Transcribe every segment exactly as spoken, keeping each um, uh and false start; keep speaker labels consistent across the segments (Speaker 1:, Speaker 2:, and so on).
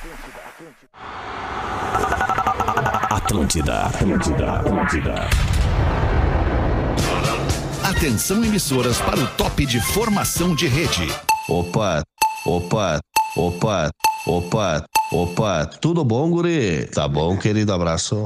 Speaker 1: Atlântida, Atlântida, Atlântida.
Speaker 2: Atenção, emissoras, para o top de formação de rede.
Speaker 3: Opa, opa, opa, opa, opa, tudo bom, guri? Tá bom, querido, abraço.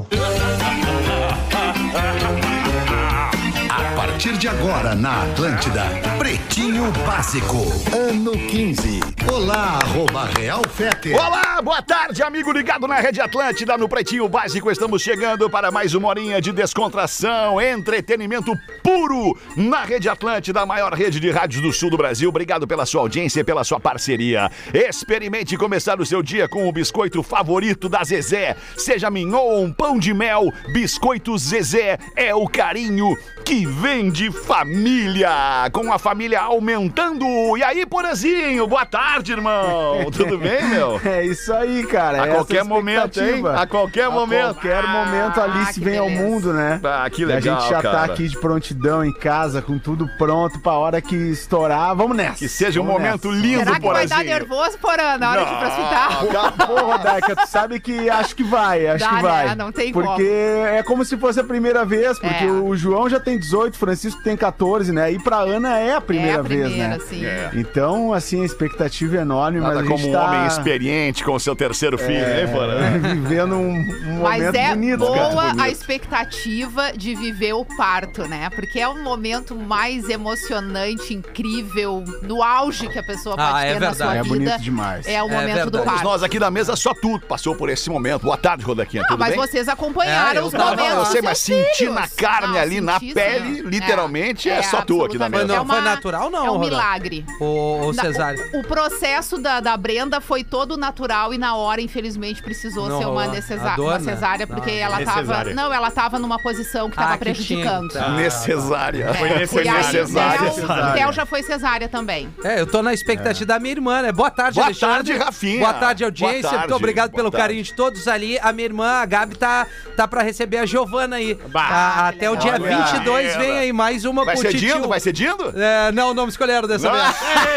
Speaker 2: A partir de agora, na Atlântida, Pretinho Básico, ano quinze. Olá, arroba Real Fete.
Speaker 4: Olá, boa tarde, amigo ligado na Rede Atlântida, no Pretinho Básico. Estamos chegando para mais uma horinha de descontração, entretenimento puro na Rede Atlântida, a maior rede de rádios do sul do Brasil. Obrigado pela sua audiência e pela sua parceria. Experimente começar o seu dia com o biscoito favorito da Zezé. Seja mignon ou um pão de mel, Biscoito Zezé é o carinho que vem de família, com a família aumentando. E aí, Porazinho, boa tarde, irmão. Tudo bem, meu?
Speaker 5: É isso aí, cara.
Speaker 4: A qualquer momento, hein? A qualquer momento.
Speaker 5: A qualquer ah, momento a Alice vem ao mundo, né?
Speaker 4: Ah, que legal,
Speaker 5: e a gente já
Speaker 4: cara.
Speaker 5: tá aqui de prontidão em casa, com tudo pronto pra hora que estourar. Vamos nessa.
Speaker 4: Que seja
Speaker 5: Vamos
Speaker 4: um momento
Speaker 5: nessa.
Speaker 4: lindo,
Speaker 6: Será que
Speaker 4: Porazinho.
Speaker 6: vai dar nervoso, Porã, na hora
Speaker 4: Não.
Speaker 6: de precipitar?
Speaker 5: Porra, Daika, tu sabe que acho que vai, acho
Speaker 6: Dá,
Speaker 5: que vai.
Speaker 6: né? Não tem
Speaker 5: porque
Speaker 6: como.
Speaker 5: é como se fosse a primeira vez, porque
Speaker 6: É.
Speaker 5: o João já tem dezoito, Francisco tem catorze, né? E pra Ana é a primeira,
Speaker 6: é a primeira
Speaker 5: vez, né?
Speaker 6: Sim.
Speaker 4: É.
Speaker 5: Então, assim, a expectativa é enorme,
Speaker 4: Nada
Speaker 5: mas a
Speaker 4: como
Speaker 5: gente
Speaker 4: um
Speaker 5: tá
Speaker 4: homem experiente com o seu terceiro filho,
Speaker 5: é,
Speaker 4: hein, Porã?
Speaker 5: vivendo um, um
Speaker 6: Mas
Speaker 5: momento
Speaker 6: é
Speaker 5: bonito,
Speaker 6: boa
Speaker 5: cara.
Speaker 6: a expectativa de viver o parto, né? Porque é um momento mais emocionante, incrível, no auge que a pessoa pode
Speaker 7: Ah, é
Speaker 6: ter na
Speaker 7: verdade.
Speaker 6: sua
Speaker 5: É
Speaker 6: vida.
Speaker 5: bonito demais.
Speaker 6: É o
Speaker 7: É
Speaker 6: momento do
Speaker 7: verdade.
Speaker 6: parto.
Speaker 4: Nós aqui da mesa, só tu passou por esse momento. Boa tarde, Rodaquinha,
Speaker 6: Não,
Speaker 4: tudo
Speaker 6: mas
Speaker 4: bem?
Speaker 6: vocês acompanharam
Speaker 7: É, eu
Speaker 6: os
Speaker 7: tava-
Speaker 6: momentos
Speaker 4: Não, eu sei,
Speaker 6: dos
Speaker 4: mas
Speaker 6: seus
Speaker 4: sentir
Speaker 6: filhos.
Speaker 4: na carne
Speaker 6: Não,
Speaker 4: ali, na
Speaker 6: sentir,
Speaker 4: pele,
Speaker 6: sim.
Speaker 4: literalmente, é só tu aqui na
Speaker 6: absolutamente.
Speaker 4: mesa.
Speaker 7: Mas
Speaker 6: É
Speaker 7: não foi
Speaker 6: uma-
Speaker 7: natural, não,
Speaker 6: É um
Speaker 7: Rodolfo?
Speaker 6: milagre.
Speaker 7: Ou, ou
Speaker 6: Na-
Speaker 7: cesárea?
Speaker 6: O, o processo da, da Brenda foi todo natural e na hora, infelizmente, precisou
Speaker 7: Não
Speaker 6: ser uma,
Speaker 7: rolou.
Speaker 6: necesa-
Speaker 7: A dor,
Speaker 6: uma
Speaker 7: né?
Speaker 6: cesárea, porque
Speaker 7: Não,
Speaker 6: ela tava.
Speaker 8: necessária.
Speaker 6: Não, ela tava numa posição que tava
Speaker 7: Ah, que
Speaker 6: prejudicando.
Speaker 7: tinha. Tá.
Speaker 4: Necessária.
Speaker 6: Foi
Speaker 4: Foi
Speaker 6: E aí,
Speaker 4: necessária.
Speaker 6: o Theo- o Theo já foi cesárea também.
Speaker 7: É, eu tô na expectativa da minha irmã, né? Boa tarde,
Speaker 4: Boa
Speaker 7: Alexandre.
Speaker 4: tarde, Rafinha.
Speaker 7: Boa tarde, audiência.
Speaker 4: Boa tarde,
Speaker 7: Muito obrigado
Speaker 4: boa
Speaker 7: pelo
Speaker 4: tarde.
Speaker 7: carinho de todos ali. A minha irmã, a Gabi, tá, tá pra receber a Giovana aí. A- até o dia
Speaker 4: Olha
Speaker 7: vinte e dois
Speaker 4: ela.
Speaker 7: vem aí mais uma
Speaker 4: Vai
Speaker 7: pro
Speaker 4: ser
Speaker 7: titio.
Speaker 4: Dindo? Vai ser Dindo?
Speaker 7: É, não, não me escolheram dessa vez.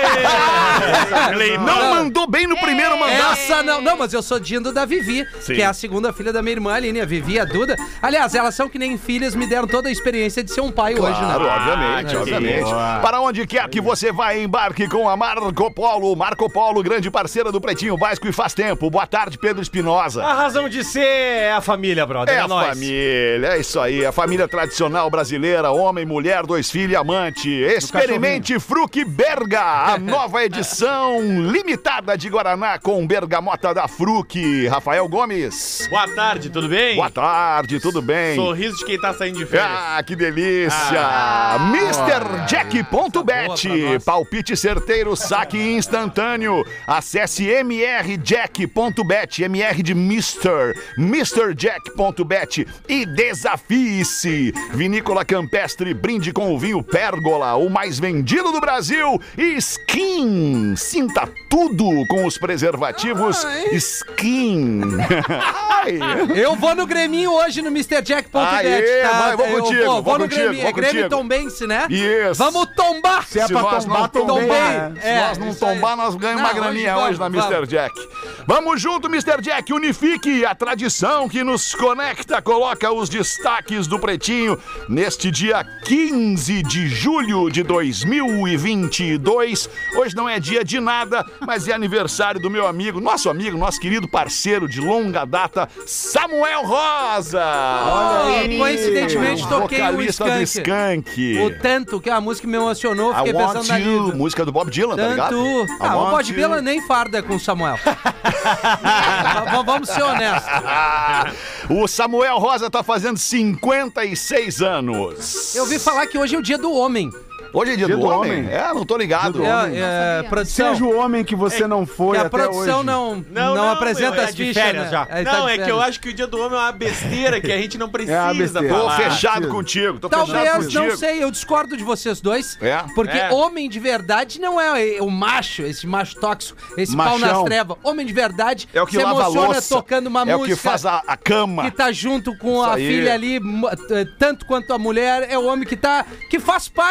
Speaker 4: Não, não mandou bem no primeiro mandato.
Speaker 7: Essa não, não, mas eu sou Dindo da Vivi,
Speaker 4: Sim.
Speaker 7: que é a segunda filha da minha irmã Aline, a Vivi e a Duda. Aliás, elas são que nem filhas, me deram toda a experiência de ser um pai hoje, né?
Speaker 4: Claro, obviamente,
Speaker 7: Ah,
Speaker 4: obviamente.
Speaker 5: boa.
Speaker 4: Para onde quer que você vá, embarque com a Marco Polo. Marco Polo, grande parceira do Pretinho Básico e faz tempo. Boa tarde, Pedro Espinosa.
Speaker 8: A razão de ser é a família, brother.
Speaker 4: É
Speaker 8: É,
Speaker 4: a
Speaker 8: nóis.
Speaker 4: família, é isso aí. A família tradicional brasileira, homem, mulher, dois filhos e amante. Experimente Fruc Berga, a nova edição limitada de Guaraná com bergamota da Fruc. Rafael Gomes.
Speaker 8: Boa tarde, tudo bem?
Speaker 4: Boa tarde, tudo bem?
Speaker 8: Sorriso de quem tá saindo de férias.
Speaker 4: Ah, que delícia!
Speaker 8: Ah.
Speaker 4: mister Jack ponto bet.
Speaker 7: Boa pra nós.
Speaker 4: Palpite certeiro, saque instantâneo. Acesse m r jack ponto bet, M R de Mister, mister jack ponto bet e desafie-se. Vinícola Campestre, brinde com o vinho Pérgola, o mais vendido do Brasil. Skin, sinta tudo com os preservativos Skin. Ai.
Speaker 7: Eu vou no Greminho hoje no mister jack ponto bet,
Speaker 4: Aê,
Speaker 7: tá?
Speaker 4: vai, vou
Speaker 7: Eu
Speaker 4: contigo,
Speaker 7: vou,
Speaker 4: vou
Speaker 7: vou no
Speaker 4: contigo,
Speaker 7: Grêmio,
Speaker 4: vou
Speaker 7: é Grêmio e
Speaker 4: contigo.
Speaker 7: Tombense, né?
Speaker 4: Isso.
Speaker 7: Vamos tombar!
Speaker 5: Se é
Speaker 4: Se
Speaker 5: pra
Speaker 4: nós
Speaker 5: tombar,
Speaker 4: não
Speaker 5: tombei,
Speaker 7: tombei.
Speaker 5: né?
Speaker 4: Se
Speaker 7: É,
Speaker 4: nós não
Speaker 7: isso aí.
Speaker 4: tombar, nós ganhamos uma
Speaker 7: Não,
Speaker 4: graninha
Speaker 7: hoje
Speaker 4: hoje,
Speaker 7: vamos,
Speaker 4: na mister
Speaker 7: vamos.
Speaker 4: Jack. Vamos junto, mister Jack. Unifique a tradição que nos conecta. Coloca os destaques do Pretinho neste dia quinze de julho de dois mil e vinte e dois. Hoje não é dia de nada, mas é aniversário do meu amigo, nosso amigo, nosso querido parceiro de longa data, Samuel Rosa.
Speaker 7: Olha aí. Coincidentemente, toquei o
Speaker 4: vocalista do
Speaker 7: Skank.
Speaker 4: Skank.
Speaker 7: O Tanto, que é uma música que me emocionou,
Speaker 4: I
Speaker 7: fiquei
Speaker 4: Want
Speaker 7: pensando na
Speaker 4: You,
Speaker 7: Lisa.
Speaker 4: música do Bob Dylan, tá ligado?
Speaker 7: Tanto.
Speaker 4: I
Speaker 7: Ah, o
Speaker 4: Want
Speaker 7: Bob
Speaker 4: You.
Speaker 7: Dylan nem farda com o Samuel. V- Vamos ser honestos.
Speaker 4: O Samuel Rosa tá fazendo cinquenta e seis anos.
Speaker 7: Eu ouvi falar que hoje é o dia do homem.
Speaker 4: Hoje é dia,
Speaker 5: Dia
Speaker 4: do,
Speaker 5: do
Speaker 4: homem?
Speaker 5: homem.
Speaker 4: É, não tô ligado.
Speaker 7: É, é,
Speaker 6: sabia.
Speaker 7: produção.
Speaker 5: Seja o homem que você não foi
Speaker 7: Que a
Speaker 5: até
Speaker 7: produção
Speaker 5: hoje.
Speaker 7: não, não, apresenta
Speaker 8: eu-
Speaker 7: as
Speaker 8: é de
Speaker 7: fichas,
Speaker 8: férias
Speaker 7: né?
Speaker 8: já.
Speaker 7: Aí tá
Speaker 8: Não,
Speaker 7: de
Speaker 8: é que eu
Speaker 7: férias.
Speaker 8: acho que o dia do homem é uma besteira que a gente não precisa
Speaker 5: besteira.
Speaker 4: Tô
Speaker 8: falar.
Speaker 4: fechado
Speaker 5: Ah,
Speaker 4: contigo, tô fechado
Speaker 7: Talvez,
Speaker 4: contigo.
Speaker 7: não sei, eu discordo de vocês dois.
Speaker 4: É?
Speaker 7: Porque
Speaker 8: É.
Speaker 7: homem de verdade não é o macho, esse macho tóxico, esse pau
Speaker 5: Machão.
Speaker 7: nas trevas. Homem de verdade
Speaker 4: É o que
Speaker 7: se
Speaker 4: lava a
Speaker 7: emociona
Speaker 4: louça.
Speaker 7: tocando uma
Speaker 4: é
Speaker 7: música.
Speaker 4: o que faz a, a cama.
Speaker 7: Que tá junto com
Speaker 4: Isso
Speaker 7: a
Speaker 4: aí.
Speaker 7: filha ali, m- t- tanto quanto a mulher, é o homem que tá. Que faz parte do que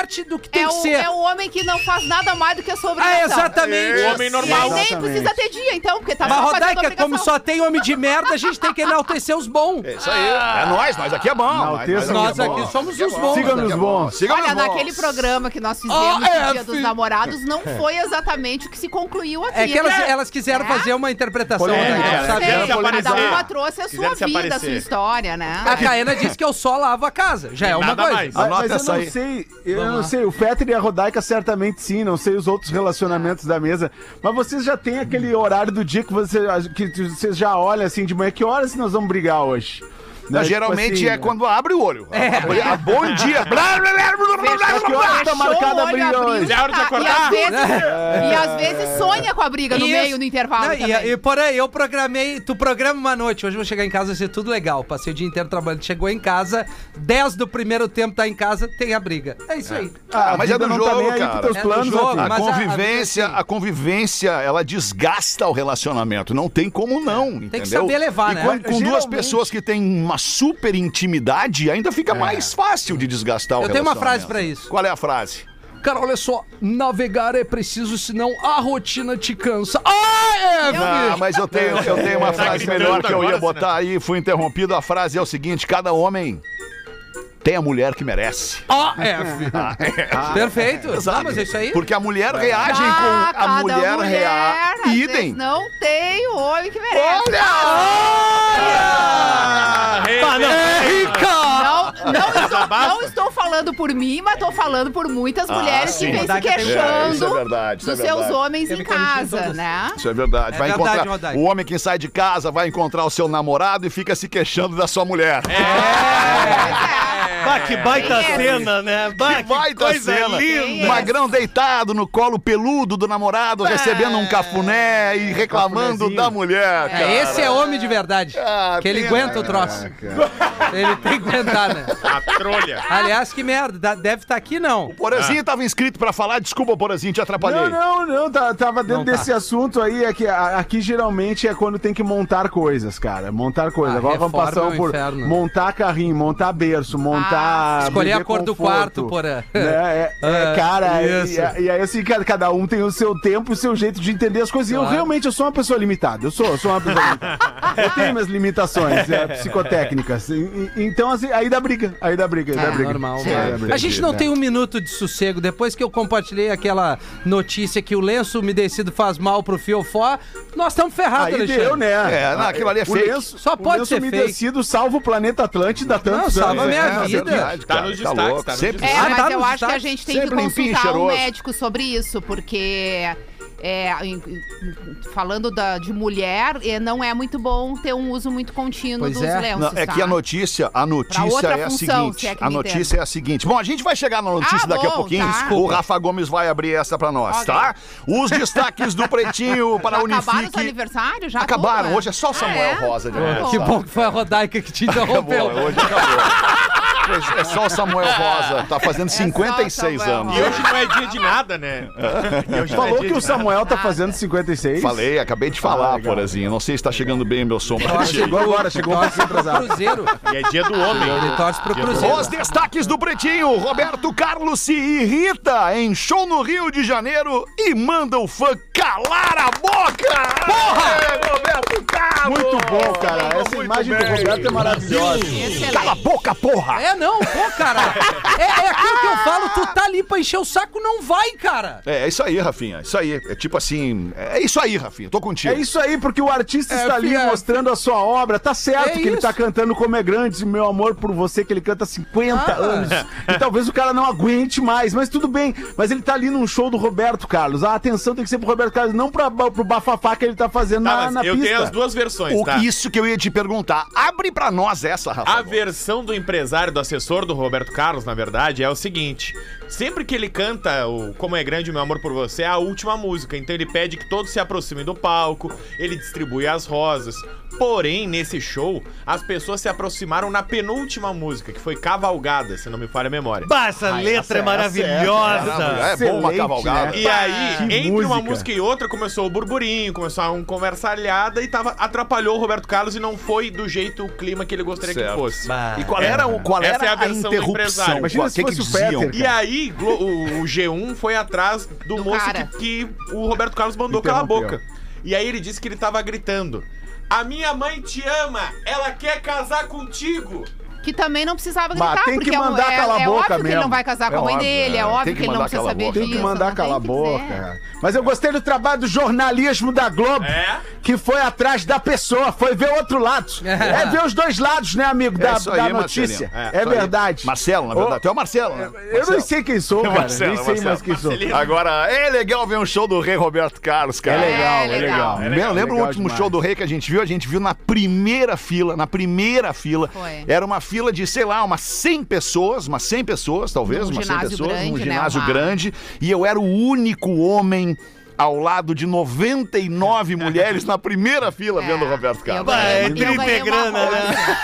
Speaker 7: que tem
Speaker 6: é
Speaker 7: que
Speaker 6: o,
Speaker 7: ser.
Speaker 6: É o homem que não faz nada mais do que a sua obrigação.
Speaker 7: Ah, exatamente.
Speaker 8: O homem normal.
Speaker 6: E aí nem
Speaker 5: Exatamente.
Speaker 6: precisa ter dia, então, porque tá
Speaker 7: Mas,
Speaker 6: só fazendo
Speaker 7: Rodaica,
Speaker 6: obrigação.
Speaker 7: como só tem homem de merda, a gente tem que enaltecer os bons.
Speaker 4: É isso aí. É nós, nós aqui é bom.
Speaker 5: Enalteça
Speaker 4: Nós,
Speaker 7: Nós
Speaker 4: é bom.
Speaker 7: aqui somos
Speaker 4: é
Speaker 7: os
Speaker 4: bom.
Speaker 7: bons.
Speaker 5: Siga-nos
Speaker 7: né?
Speaker 5: bons.
Speaker 4: Siga-nos
Speaker 6: Olha,
Speaker 4: bons.
Speaker 6: naquele programa que nós fizemos
Speaker 7: Ah,
Speaker 6: no
Speaker 7: é,
Speaker 6: Dia dos
Speaker 7: filho.
Speaker 6: Namorados, não foi exatamente o que se concluiu aqui.
Speaker 7: É que elas,
Speaker 6: né?
Speaker 7: elas quiseram
Speaker 6: É?
Speaker 7: fazer uma interpretação.
Speaker 5: Polêmica,
Speaker 7: né?
Speaker 5: né?
Speaker 7: Sabe?
Speaker 6: Sei,
Speaker 8: se
Speaker 6: cada
Speaker 8: aparecer.
Speaker 6: uma trouxe a sua
Speaker 8: Quiseram se
Speaker 6: vida, a
Speaker 8: aparecer.
Speaker 6: sua história, né?
Speaker 7: A Caena disse que eu só lavo a casa. Já é uma
Speaker 8: Nada
Speaker 7: coisa.
Speaker 8: mais.
Speaker 5: Ah,
Speaker 4: Anota
Speaker 5: mas eu
Speaker 4: essa
Speaker 5: não
Speaker 4: aí.
Speaker 5: sei, eu
Speaker 7: Vamos
Speaker 5: não
Speaker 7: lá.
Speaker 5: sei, o Fetter e a Rodaica certamente sim, não sei os outros relacionamentos da mesa, mas vocês já têm aquele horário do dia que, você, que vocês já olham assim de manhã, que horas nós vamos brigar hoje? Né?
Speaker 4: Mas
Speaker 5: Tipo
Speaker 4: geralmente
Speaker 5: assim,
Speaker 4: é quando abre o olho.
Speaker 7: É.
Speaker 4: A, a bom dia. Blá, blá, blá, blá, blá, blá,
Speaker 5: Que hora que tá
Speaker 6: Fechou
Speaker 5: marcada
Speaker 6: o
Speaker 5: a
Speaker 6: olho,
Speaker 5: briga
Speaker 6: abriu.
Speaker 5: hoje?
Speaker 8: É hora de
Speaker 6: E
Speaker 8: acordar.
Speaker 6: às vezes, e às vezes sonha com a briga no
Speaker 7: Isso.
Speaker 6: meio, no intervalo
Speaker 7: Não,
Speaker 6: também.
Speaker 7: e, e por aí, eu programei, tu programa uma noite, hoje eu vou chegar em casa, vai ser tudo legal. Passei o dia inteiro trabalhando, chegou em casa, dez do primeiro tempo tá em casa, tem a briga. É isso aí.
Speaker 5: Ah,
Speaker 4: mas é
Speaker 5: vida
Speaker 4: do
Speaker 5: não tá
Speaker 4: jogo,
Speaker 5: nem aí
Speaker 4: cara.
Speaker 5: pros teus
Speaker 7: É do
Speaker 5: planos,
Speaker 7: jogo,
Speaker 5: Rafinha.
Speaker 4: A
Speaker 7: mas a- a
Speaker 4: convivência,
Speaker 7: vida,
Speaker 4: a convivência, ela desgasta o relacionamento. Não tem como não, entendeu?
Speaker 7: que saber levar,
Speaker 4: e
Speaker 7: né?
Speaker 4: quando- com duas
Speaker 5: Geralmente-
Speaker 4: pessoas que têm uma super intimidade, ainda fica mais fácil de desgastar o
Speaker 7: Eu tenho uma frase
Speaker 4: relacionamento.
Speaker 7: pra isso.
Speaker 4: Qual é a frase?
Speaker 7: Cara, olha só, navegar é preciso, senão a rotina te cansa. Ah, é,
Speaker 4: Ah, mas eu tenho, eu tenho uma
Speaker 8: Tá
Speaker 4: frase
Speaker 8: gritando
Speaker 4: melhor que eu ia
Speaker 8: agora,
Speaker 4: botar aí, fui interrompido. A frase é o seguinte: cada homem tem a mulher que merece.
Speaker 7: A F. Perfeito. Não, mas é isso aí.
Speaker 4: Porque a mulher reage
Speaker 6: Ah,
Speaker 4: com a
Speaker 6: cada
Speaker 4: mulher, reage.
Speaker 6: às
Speaker 4: Idem.
Speaker 6: vezes Não tem o homem que merece.
Speaker 4: Olha!
Speaker 8: Ah,
Speaker 6: Não, não, estou, não estou falando por mim, mas estou falando por muitas mulheres
Speaker 4: sim.
Speaker 6: que vêm se
Speaker 7: Rodaica tem-
Speaker 4: É, isso é
Speaker 6: queixando
Speaker 4: verdade, isso é
Speaker 6: dos seus
Speaker 4: verdade.
Speaker 6: homens
Speaker 7: Eu
Speaker 6: em
Speaker 7: me corrigi em
Speaker 6: casa,
Speaker 7: todas.
Speaker 6: né?
Speaker 4: Isso é verdade.
Speaker 7: É
Speaker 4: vai
Speaker 7: verdade,
Speaker 4: encontrar
Speaker 7: Rodaica.
Speaker 4: o homem que sai de casa vai encontrar o seu namorado e fica se queixando da sua mulher.
Speaker 8: Bah, que baita
Speaker 6: Tem essa.
Speaker 8: cena, né? Bah,
Speaker 4: Que baita
Speaker 8: coisa
Speaker 4: cena.
Speaker 8: linda.
Speaker 4: Magrão deitado no colo peludo do namorado, recebendo um cafuné e reclamando
Speaker 5: Cafunézinho.
Speaker 4: da mulher, cara.
Speaker 7: É, esse é homem de verdade.
Speaker 4: Ah,
Speaker 7: que ele
Speaker 4: pena,
Speaker 7: aguenta o troço. Ele tem que aguentar, né?
Speaker 8: A trolha.
Speaker 7: Aliás, que merda. da- Deve estar aqui, não.
Speaker 4: Porazinho tava inscrito pra falar, desculpa, Porazinho, te atrapalhei.
Speaker 5: Não, não, não, tá- tava dentro
Speaker 7: Não tá.
Speaker 5: desse assunto aí, é que a- aqui geralmente é quando tem que montar coisas, cara, montar coisas.
Speaker 7: Ah,
Speaker 5: Agora vamos
Speaker 7: reforma
Speaker 5: passar
Speaker 7: é um
Speaker 5: por
Speaker 7: inferno.
Speaker 5: montar carrinho, montar berço, montar...
Speaker 7: Escolher
Speaker 5: bebê
Speaker 7: a cor do
Speaker 5: conforto,
Speaker 7: quarto, Porã.
Speaker 5: Né? É, é,
Speaker 7: Ah,
Speaker 5: cara, e,
Speaker 7: isso.
Speaker 5: e- e aí assim, cara, cada um tem o seu tempo e o seu jeito de entender as coisas. E eu
Speaker 7: Claro.
Speaker 5: realmente eu sou uma pessoa limitada, eu sou, eu sou uma pessoa limitada. Eu tenho minhas limitações é, psicotécnicas. E- e- então, assim, aí dá briga, aí dá briga, aí dá
Speaker 7: É,
Speaker 5: briga.
Speaker 7: normal.
Speaker 5: Aí dá briga.
Speaker 7: A gente não tem um minuto de sossego. Depois que eu compartilhei aquela notícia que o lenço umedecido faz mal pro fiofó, nós estamos ferrados,
Speaker 5: Aí
Speaker 7: Alexandre.
Speaker 5: deu, né?
Speaker 4: É, não, aquilo ali é
Speaker 5: O
Speaker 4: fake.
Speaker 5: lenço-
Speaker 7: Só
Speaker 5: o
Speaker 7: pode
Speaker 5: lenço
Speaker 7: ser fake.
Speaker 5: umedecido salva o planeta Atlântida há tantos
Speaker 7: Não, salva
Speaker 5: anos.
Speaker 7: minha
Speaker 5: É,
Speaker 7: vida.
Speaker 4: verdade,
Speaker 8: Tá
Speaker 4: cara,
Speaker 8: nos destaques,
Speaker 4: louco.
Speaker 8: tá nos
Speaker 4: Sempre
Speaker 6: É,
Speaker 7: Ah,
Speaker 6: mas
Speaker 7: tá
Speaker 6: eu
Speaker 7: nos
Speaker 6: acho que a
Speaker 7: destaques.
Speaker 6: gente tem que
Speaker 4: Sempre limpinho,
Speaker 6: consultar um
Speaker 4: cheiroso.
Speaker 6: médico sobre isso, porque é, em- em- falando da- de mulher, é, não é muito bom ter um uso muito contínuo
Speaker 7: Pois
Speaker 6: dos
Speaker 7: é.
Speaker 6: lenços,
Speaker 4: Não, é
Speaker 6: tá?
Speaker 4: que a notícia, a notícia
Speaker 6: outra
Speaker 4: é a
Speaker 6: função,
Speaker 4: seguinte.
Speaker 6: se é que
Speaker 4: A
Speaker 6: me
Speaker 4: notícia
Speaker 6: entende.
Speaker 4: é a seguinte. Bom, a gente vai chegar na notícia
Speaker 6: Ah,
Speaker 4: daqui a
Speaker 6: bom,
Speaker 4: pouquinho.
Speaker 6: tá.
Speaker 4: O Rafa Gomes vai abrir essa pra nós,
Speaker 6: Ok.
Speaker 4: tá? Os destaques do Pretinho para a
Speaker 6: Já acabaram os
Speaker 4: Unifique.
Speaker 6: aniversários? Já
Speaker 4: Acabaram.
Speaker 6: tudo, né?
Speaker 4: Hoje é só o Samuel
Speaker 6: Ah, é?
Speaker 4: Rosa de
Speaker 6: Ah,
Speaker 4: aniversário.
Speaker 7: Que bom que foi a Rodaica que te
Speaker 4: Acabou,
Speaker 7: interrompeu.
Speaker 4: hoje acabou. É só o Samuel Rosa. Tá fazendo cinquenta e seis
Speaker 6: É Samuel
Speaker 4: anos.
Speaker 8: E hoje não é dia de nada, né? E hoje não é
Speaker 5: Falou
Speaker 8: dia
Speaker 5: que o
Speaker 8: de nada.
Speaker 5: Samuel tá
Speaker 6: Nada.
Speaker 5: fazendo cinquenta e seis.
Speaker 4: Falei, acabei de falar,
Speaker 5: Ah, legal.
Speaker 4: Porazinho. Não sei se tá chegando bem o meu som pra ti.
Speaker 5: Chegou agora, chegou um pouquinho atrasado.
Speaker 7: Cruzeiro.
Speaker 8: E é dia do homem.
Speaker 7: Ele torce pro
Speaker 8: Dia do
Speaker 7: Cruzeiro.
Speaker 4: Os destaques do Pretinho. Roberto Carlos se irrita em show no Rio de Janeiro e manda o fã calar a boca. Porra! Roberto Carlos!
Speaker 5: Muito bom, cara. Essa
Speaker 4: Muito
Speaker 5: imagem do
Speaker 4: bem.
Speaker 5: Roberto é maravilhosa.
Speaker 6: Excelente.
Speaker 4: Cala a boca, porra!
Speaker 7: É, não, pô, cara. É, é aquilo que eu falo, tu tá ali pra encher o saco, não vai, cara.
Speaker 4: É, é isso aí, Rafinha. Isso aí. É tipo assim. É isso aí, Rafinha. Tô contigo.
Speaker 5: É isso aí, porque o artista
Speaker 7: É,
Speaker 5: está ali
Speaker 7: filha,
Speaker 5: mostrando a sua obra. Tá certo
Speaker 7: É
Speaker 5: que ele
Speaker 7: isso.
Speaker 5: tá cantando Como é Grande, Meu Amor por Você, que ele canta há cinquenta
Speaker 7: Ah.
Speaker 5: anos. E talvez o cara não aguente mais, mas tudo bem. Mas ele tá ali num show do Roberto Carlos. A atenção tem que ser pro Roberto Carlos, não pra, pro bafafá que ele tá fazendo
Speaker 8: Tá,
Speaker 5: na,
Speaker 8: mas
Speaker 5: na
Speaker 8: eu
Speaker 5: pista.
Speaker 8: tenho as duas versões,
Speaker 4: O-
Speaker 8: tá?
Speaker 4: Isso que eu ia te perguntar. Abre pra nós essa, Rafa.
Speaker 8: A versão do empresário, do assessor do Roberto Carlos, na verdade, é o seguinte: sempre que ele canta o Como é Grande o Meu Amor por Você, é a última música. Então ele pede que todos se aproximem do palco, ele distribui as rosas. Porém, nesse show, as pessoas se aproximaram na penúltima música, que foi Cavalgada, se não me falha a memória.
Speaker 9: Bah, essa letra é maravilhosa.
Speaker 4: É bom uma
Speaker 5: Excelente,
Speaker 4: cavalgada.
Speaker 5: né?
Speaker 8: E aí,
Speaker 5: Que
Speaker 8: entre uma
Speaker 5: música.
Speaker 8: música e outra, começou o burburinho, começou uma conversalhada e tava, atrapalhou o Roberto Carlos e não foi foi do jeito o clima que ele gostaria
Speaker 4: Certo.
Speaker 8: que fosse.
Speaker 9: Bah.
Speaker 4: E qual era, o- qual
Speaker 8: Essa
Speaker 4: era
Speaker 8: é a
Speaker 4: a,
Speaker 8: versão do
Speaker 4: interrupção?
Speaker 8: empresário.
Speaker 5: Imagina
Speaker 4: O
Speaker 5: se
Speaker 4: que, que
Speaker 5: fosse o
Speaker 4: diziam?
Speaker 5: Peter,
Speaker 8: E aí, Glo- o, o G um foi atrás do,
Speaker 6: Do
Speaker 8: moço
Speaker 6: cara.
Speaker 8: que, que o Roberto Carlos mandou calar a
Speaker 5: Interrompeu.
Speaker 8: boca. E aí ele disse que ele tava gritando: a minha mãe te ama, ela quer casar contigo.
Speaker 6: Que também não precisava
Speaker 5: Mas
Speaker 6: gritar,
Speaker 5: tem que
Speaker 6: porque é um-
Speaker 5: mandar
Speaker 6: é,
Speaker 5: calar a
Speaker 6: é
Speaker 5: boca
Speaker 6: óbvio que ele
Speaker 5: mesmo.
Speaker 6: não vai casar com
Speaker 4: É
Speaker 6: a mãe
Speaker 4: óbvio,
Speaker 6: dele,
Speaker 4: é.
Speaker 6: é óbvio
Speaker 4: Tem
Speaker 6: que
Speaker 4: que
Speaker 6: ele não
Speaker 4: mandar
Speaker 6: precisa
Speaker 4: calar a
Speaker 6: saber
Speaker 4: boca.
Speaker 6: disso.
Speaker 5: Tem que mandar
Speaker 6: não
Speaker 5: calar a
Speaker 6: tem que
Speaker 5: boca.
Speaker 6: dizer.
Speaker 5: cara. Mas eu gostei do trabalho do jornalismo da Globo,
Speaker 8: É?
Speaker 5: que foi atrás da pessoa, foi ver outro lado. É, ver os dois lados, né, amigo, da,
Speaker 4: É isso aí,
Speaker 5: da
Speaker 4: Marcelinho.
Speaker 5: notícia.
Speaker 4: É,
Speaker 5: É,
Speaker 4: isso aí.
Speaker 5: verdade.
Speaker 4: Marcelo, na verdade. Tu é o Marcelo, né?
Speaker 5: Eu não sei quem sou, cara.
Speaker 4: Marcelo,
Speaker 5: Nem sei
Speaker 4: Marcelo.
Speaker 5: mais quem sou.
Speaker 8: Marcelino.
Speaker 4: Agora, é legal ver um show do Rei Roberto Carlos, cara.
Speaker 5: É legal,
Speaker 6: É
Speaker 5: é
Speaker 6: legal.
Speaker 5: legal.
Speaker 4: É legal. Lembra o
Speaker 5: Legal
Speaker 4: último
Speaker 5: demais.
Speaker 4: show do Rei que a gente viu? A gente viu na primeira fila, na primeira fila.
Speaker 6: Foi.
Speaker 4: Era uma fila de, sei lá, umas cem pessoas, umas cem pessoas, talvez,
Speaker 6: Num
Speaker 4: umas cem
Speaker 6: ginásio
Speaker 4: pessoas,
Speaker 6: grande,
Speaker 4: num
Speaker 6: né,
Speaker 4: ginásio
Speaker 6: uma-
Speaker 4: grande. E eu era o único homem ao lado de noventa e nove mulheres na primeira fila vendo o Roberto Carlos.
Speaker 6: Eu ganhei-
Speaker 9: é
Speaker 6: eu
Speaker 9: tri
Speaker 6: ganhei
Speaker 9: de
Speaker 6: uma
Speaker 9: grana,
Speaker 6: rosa.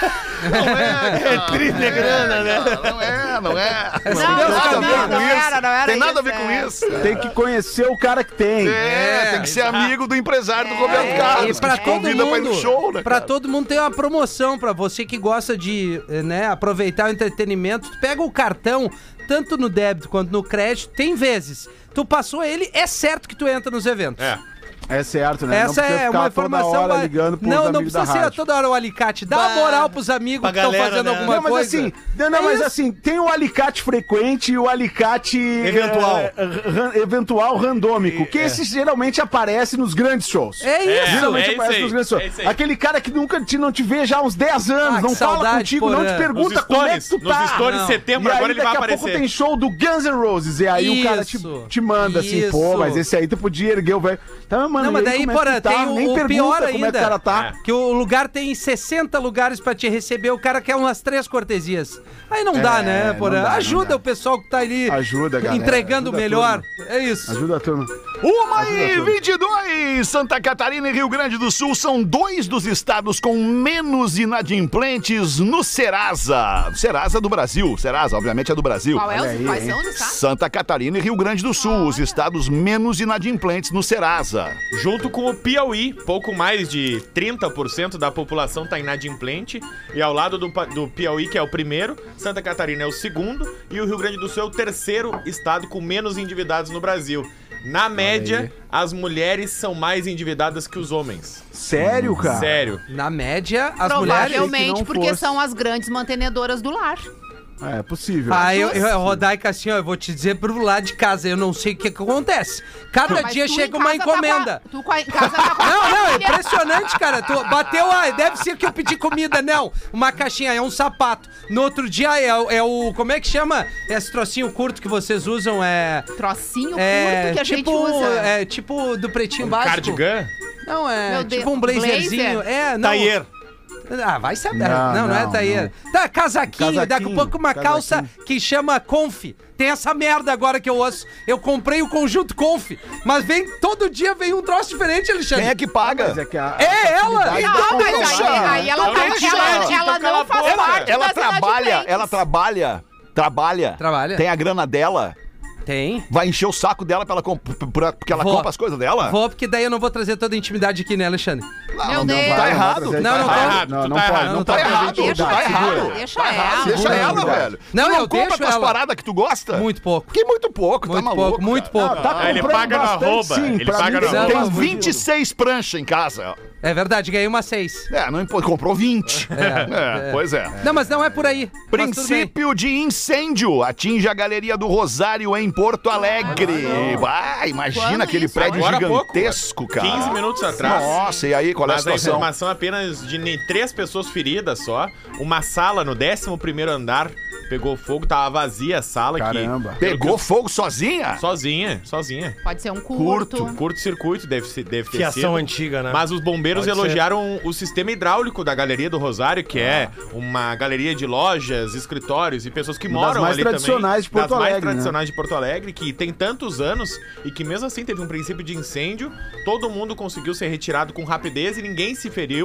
Speaker 4: Não é,
Speaker 9: É tri de grana, né?
Speaker 4: Não é, não é.
Speaker 6: Não,
Speaker 4: tem
Speaker 6: não,
Speaker 4: nada a
Speaker 6: não,
Speaker 4: ver
Speaker 6: não,
Speaker 4: com
Speaker 6: não
Speaker 4: isso.
Speaker 6: era, não era
Speaker 4: Tem nada a ver
Speaker 6: isso,
Speaker 4: com
Speaker 6: é.
Speaker 4: isso.
Speaker 5: Tem que conhecer o cara que tem.
Speaker 4: É, tem que ser amigo do empresário do Roberto
Speaker 6: É,
Speaker 4: Carlos.
Speaker 7: E pra
Speaker 4: que
Speaker 7: todo
Speaker 4: convida pra ir no
Speaker 7: mundo,
Speaker 4: show, né,
Speaker 7: pra
Speaker 4: cara?
Speaker 7: todo mundo tem uma promoção pra você que gosta de, eh, né, aproveitar o entretenimento. Tu pega o cartão, tanto no débito quanto no crédito, tem vezes. Tu passou ele, é certo que tu entra nos eventos.
Speaker 8: É.
Speaker 5: É certo, né?
Speaker 7: Essa
Speaker 5: não precisa
Speaker 7: é
Speaker 5: ficar
Speaker 7: uma
Speaker 5: toda
Speaker 7: informação.
Speaker 5: hora
Speaker 7: ba-
Speaker 5: ligando pros
Speaker 7: não, não
Speaker 5: amigos da
Speaker 7: precisa ser
Speaker 5: rádio.
Speaker 7: toda hora o alicate. Dá uma
Speaker 9: Bah,
Speaker 7: moral pros amigos
Speaker 9: pra
Speaker 7: que estão
Speaker 9: galera,
Speaker 7: fazendo
Speaker 9: né?
Speaker 7: alguma
Speaker 5: Não, mas
Speaker 7: coisa.
Speaker 5: assim, não, não,
Speaker 7: É
Speaker 5: mas
Speaker 7: isso.
Speaker 5: assim, tem o alicate frequente e o alicate
Speaker 9: Eventual.
Speaker 5: é, é, ran- eventual randômico, que esse geralmente aparece nos grandes shows.
Speaker 7: É isso.
Speaker 5: Geralmente
Speaker 8: é isso
Speaker 5: aparece
Speaker 8: aí,
Speaker 5: nos grandes shows.
Speaker 8: é isso aí.
Speaker 5: Aquele cara que nunca te, não te vê já há uns dez anos,
Speaker 7: Ah,
Speaker 5: não
Speaker 7: que
Speaker 5: fala
Speaker 7: saudade,
Speaker 5: contigo, não
Speaker 7: Porã.
Speaker 5: te
Speaker 8: Nos
Speaker 5: pergunta como é que
Speaker 8: stories,
Speaker 5: tu tá.
Speaker 8: nos stories
Speaker 7: Não.
Speaker 8: de setembro,
Speaker 5: E aí
Speaker 8: agora ele vai
Speaker 5: daqui a
Speaker 8: aparecer.
Speaker 5: pouco tem show do Guns N' Roses, e aí o cara te,
Speaker 7: Isso.
Speaker 5: te manda assim,
Speaker 7: Isso.
Speaker 5: pô, mas esse aí tu podia erguer o velho. Tá, mano,
Speaker 7: Não, mas
Speaker 5: e aí
Speaker 7: daí,
Speaker 5: como é que
Speaker 7: porra,
Speaker 5: tu tá?
Speaker 7: tem o-
Speaker 5: Nem
Speaker 7: o
Speaker 5: pergunta
Speaker 7: pior
Speaker 5: como é que o
Speaker 7: ainda.
Speaker 5: cara tá.
Speaker 7: Que o lugar tem sessenta lugares pra te receber, o cara quer umas três cortesias. Aí não dá,
Speaker 5: É,
Speaker 7: né,
Speaker 5: não
Speaker 7: porra?
Speaker 5: dá, não
Speaker 7: Ajuda
Speaker 5: dá.
Speaker 7: o pessoal que tá ali
Speaker 5: Ajuda, galera.
Speaker 7: entregando o
Speaker 5: Ajuda a
Speaker 7: melhor. É isso.
Speaker 5: Ajuda a turma.
Speaker 4: Uma e vinte e dois, Santa Catarina e Rio Grande do Sul são dois dos estados com menos inadimplentes no Serasa. Serasa do Brasil. Serasa, obviamente, é do Brasil.
Speaker 6: Qual é
Speaker 5: Olha
Speaker 6: os,
Speaker 5: aí,
Speaker 6: quais
Speaker 5: hein?
Speaker 6: são os estados?
Speaker 4: Santa Catarina e Rio Grande do Sul, os estados menos inadimplentes no Serasa.
Speaker 8: Junto com o Piauí, pouco mais de trinta por cento da população está inadimplente. E ao lado do, pa- do Piauí, que é o primeiro, Santa Catarina é o segundo e o Rio Grande do Sul é o terceiro estado com menos endividados no Brasil. Na média, as mulheres são mais endividadas que os homens.
Speaker 5: Sério, cara?
Speaker 8: Sério.
Speaker 7: Na média, as mulheres.
Speaker 6: Provavelmente
Speaker 5: que não
Speaker 6: porque
Speaker 5: fosse.
Speaker 6: são as grandes mantenedoras do lar.
Speaker 5: É, é possível.
Speaker 7: Ah, eu, eu, Rodaica, assim, ó, eu vou te dizer pro lado de casa, eu não sei o que, que acontece. Cada
Speaker 6: Mas
Speaker 7: dia
Speaker 6: tu
Speaker 7: chega
Speaker 6: em
Speaker 7: uma
Speaker 6: casa tá com a-
Speaker 7: encomenda.
Speaker 6: tu com a- em casa tá com a
Speaker 7: Não, não, é
Speaker 6: família.
Speaker 7: impressionante, cara. Tu bateu, ah, deve ser que eu pedi comida. Não, uma caixinha, é um sapato. No outro dia é, o- é o. Como é que chama? Esse trocinho curto que vocês usam é.
Speaker 6: Trocinho
Speaker 7: É
Speaker 6: curto que a
Speaker 7: tipo,
Speaker 6: gente usa.
Speaker 7: é tipo do pretinho
Speaker 8: Um
Speaker 7: básico.
Speaker 8: cardigan?
Speaker 7: Não, é
Speaker 6: Meu
Speaker 7: tipo
Speaker 6: Deus,
Speaker 7: um blazerzinho.
Speaker 6: blazer?
Speaker 7: É, não.
Speaker 9: Taier.
Speaker 7: Ah, vai saber.
Speaker 5: Não,
Speaker 7: Não, não, é
Speaker 5: não,
Speaker 7: Taier. Tá, casaquinho, daqui a
Speaker 5: Casaquinho,
Speaker 7: pouco uma calça
Speaker 5: casaquinho.
Speaker 7: que chama Conf. Tem essa merda agora que eu ouço. Eu comprei o conjunto Conf, mas vem todo dia vem um troço diferente, Alexandre.
Speaker 4: Quem é que paga?
Speaker 5: Mas é que a-
Speaker 7: É
Speaker 5: a
Speaker 7: ela!
Speaker 5: facilidade da
Speaker 6: Não, mas
Speaker 5: compra-
Speaker 6: aí, aí ela,
Speaker 8: Então
Speaker 6: tá,
Speaker 8: deixa,
Speaker 6: ela,
Speaker 8: então
Speaker 6: ela
Speaker 8: cala a
Speaker 6: não faz
Speaker 8: boca.
Speaker 6: parte
Speaker 4: Ela
Speaker 6: das
Speaker 4: trabalha,
Speaker 6: inadimplentes.
Speaker 4: ela trabalha, trabalha.
Speaker 7: Trabalha.
Speaker 4: Tem a grana dela.
Speaker 7: Tem.
Speaker 4: Vai encher o saco dela pra ela comp- pra- porque ela
Speaker 7: Vou.
Speaker 4: compra as coisas dela?
Speaker 7: Vou, porque daí eu não vou trazer toda a intimidade aqui, né, Alexandre?
Speaker 4: Não,
Speaker 6: Meu
Speaker 4: não,
Speaker 6: Deus.
Speaker 4: tá
Speaker 5: vai,
Speaker 4: errado.
Speaker 5: vai trazer-
Speaker 7: Não, não
Speaker 5: tá
Speaker 7: tá
Speaker 8: errado,
Speaker 5: Não,
Speaker 8: tu
Speaker 5: não
Speaker 8: tá
Speaker 5: pode,
Speaker 8: errado.
Speaker 5: não
Speaker 7: Não,
Speaker 4: Tá
Speaker 5: pode.
Speaker 4: errado,
Speaker 6: Deixa
Speaker 4: tá
Speaker 6: ela,
Speaker 4: errado.
Speaker 6: deixa
Speaker 4: Tá errado,
Speaker 6: ela.
Speaker 4: Deixa ela,
Speaker 5: Verdade.
Speaker 4: velho.
Speaker 7: Não,
Speaker 4: tu
Speaker 7: eu
Speaker 4: não compra
Speaker 7: deixo
Speaker 4: tuas
Speaker 7: ela.
Speaker 4: paradas que tu gosta?
Speaker 7: Muito pouco.
Speaker 4: Que muito pouco,
Speaker 7: Muito
Speaker 4: tá maluco.
Speaker 7: pouco, muito
Speaker 4: cara.
Speaker 7: pouco.
Speaker 5: Não, tá
Speaker 8: Ah, ele
Speaker 5: comprando
Speaker 8: paga no
Speaker 5: bastante,
Speaker 8: arroba,
Speaker 5: sim,
Speaker 8: ele
Speaker 5: pra
Speaker 8: paga
Speaker 5: mim
Speaker 8: no
Speaker 5: tem
Speaker 8: arroba.
Speaker 4: Tem
Speaker 5: um
Speaker 4: vinte e seis pranchas em casa.
Speaker 7: É verdade, ganhei uma seis.
Speaker 4: É, não importa, comprou vinte. É,
Speaker 7: é.
Speaker 4: pois é.
Speaker 7: Não, mas não é por aí. Mas tudo bem.
Speaker 4: Princípio de incêndio atinge a Galeria do Rosário em Porto Alegre. Ah, imagina
Speaker 6: Quando
Speaker 4: aquele
Speaker 6: isso?
Speaker 4: prédio
Speaker 8: Agora há pouco,
Speaker 4: gigantesco, cara.
Speaker 8: quinze minutos atrás.
Speaker 4: Nossa, e aí, qual é a
Speaker 8: Mas a
Speaker 4: situação?
Speaker 8: informação apenas de nem três pessoas feridas só. Uma sala no décimo primeiro andar pegou fogo, tava vazia a sala.
Speaker 5: Caramba.
Speaker 8: Que,
Speaker 4: Pegou fogo sozinha?
Speaker 8: sozinha, sozinha.
Speaker 6: Pode ser um curto.
Speaker 8: Curto, curto-circuito deve, ser- deve ter
Speaker 9: Fiação
Speaker 8: sido.
Speaker 9: antiga, né?
Speaker 8: Mas os bombeiros
Speaker 9: Pode
Speaker 8: elogiaram o sistema hidráulico da Galeria do Rosário, que é uma galeria de lojas, escritórios e pessoas que
Speaker 5: Uma das
Speaker 8: moram
Speaker 5: mais
Speaker 8: ali
Speaker 5: tradicionais de
Speaker 8: também.
Speaker 5: Porto
Speaker 8: das mais
Speaker 5: Alegre, né?
Speaker 8: tradicionais de Porto Alegre, que tem tantos anos e que mesmo assim teve um princípio de incêndio. Todo mundo conseguiu ser retirado com rapidez e ninguém se feriu.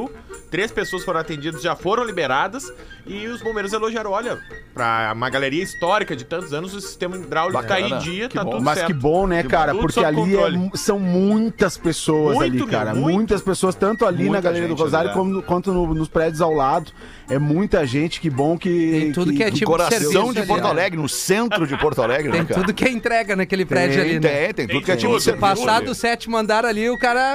Speaker 8: três pessoas foram atendidas, já foram liberadas, e os bombeiros elogiaram, olha, pra uma galeria histórica de tantos anos, o sistema hidráulico tá em dia, tá tudo
Speaker 5: Mas
Speaker 8: certo.
Speaker 5: que bom, né, cara?
Speaker 8: Tudo
Speaker 5: Porque
Speaker 8: sob
Speaker 5: ali
Speaker 8: controle.
Speaker 5: é- são muitas pessoas
Speaker 8: Muito,
Speaker 5: ali,
Speaker 8: meu,
Speaker 5: cara.
Speaker 8: muito.
Speaker 5: Muitas pessoas, tanto ali
Speaker 4: Muita
Speaker 5: na Galeria do
Speaker 4: gente,
Speaker 5: Rosário
Speaker 4: né?
Speaker 5: como, quanto no- nos prédios ao lado. É muita gente, que bom que...
Speaker 7: Tem tudo que é
Speaker 4: No
Speaker 7: tipo de
Speaker 4: coração
Speaker 7: serviço
Speaker 4: de
Speaker 7: ali,
Speaker 4: Porto
Speaker 7: ó.
Speaker 4: Alegre, no centro de Porto Alegre,
Speaker 7: Tem
Speaker 4: né, cara?
Speaker 7: tudo que é entrega naquele prédio ali, né?
Speaker 4: Tem, tem tudo que é tipo
Speaker 8: tudo.
Speaker 4: de serviço.
Speaker 7: Passado o sétimo andar ali, o cara,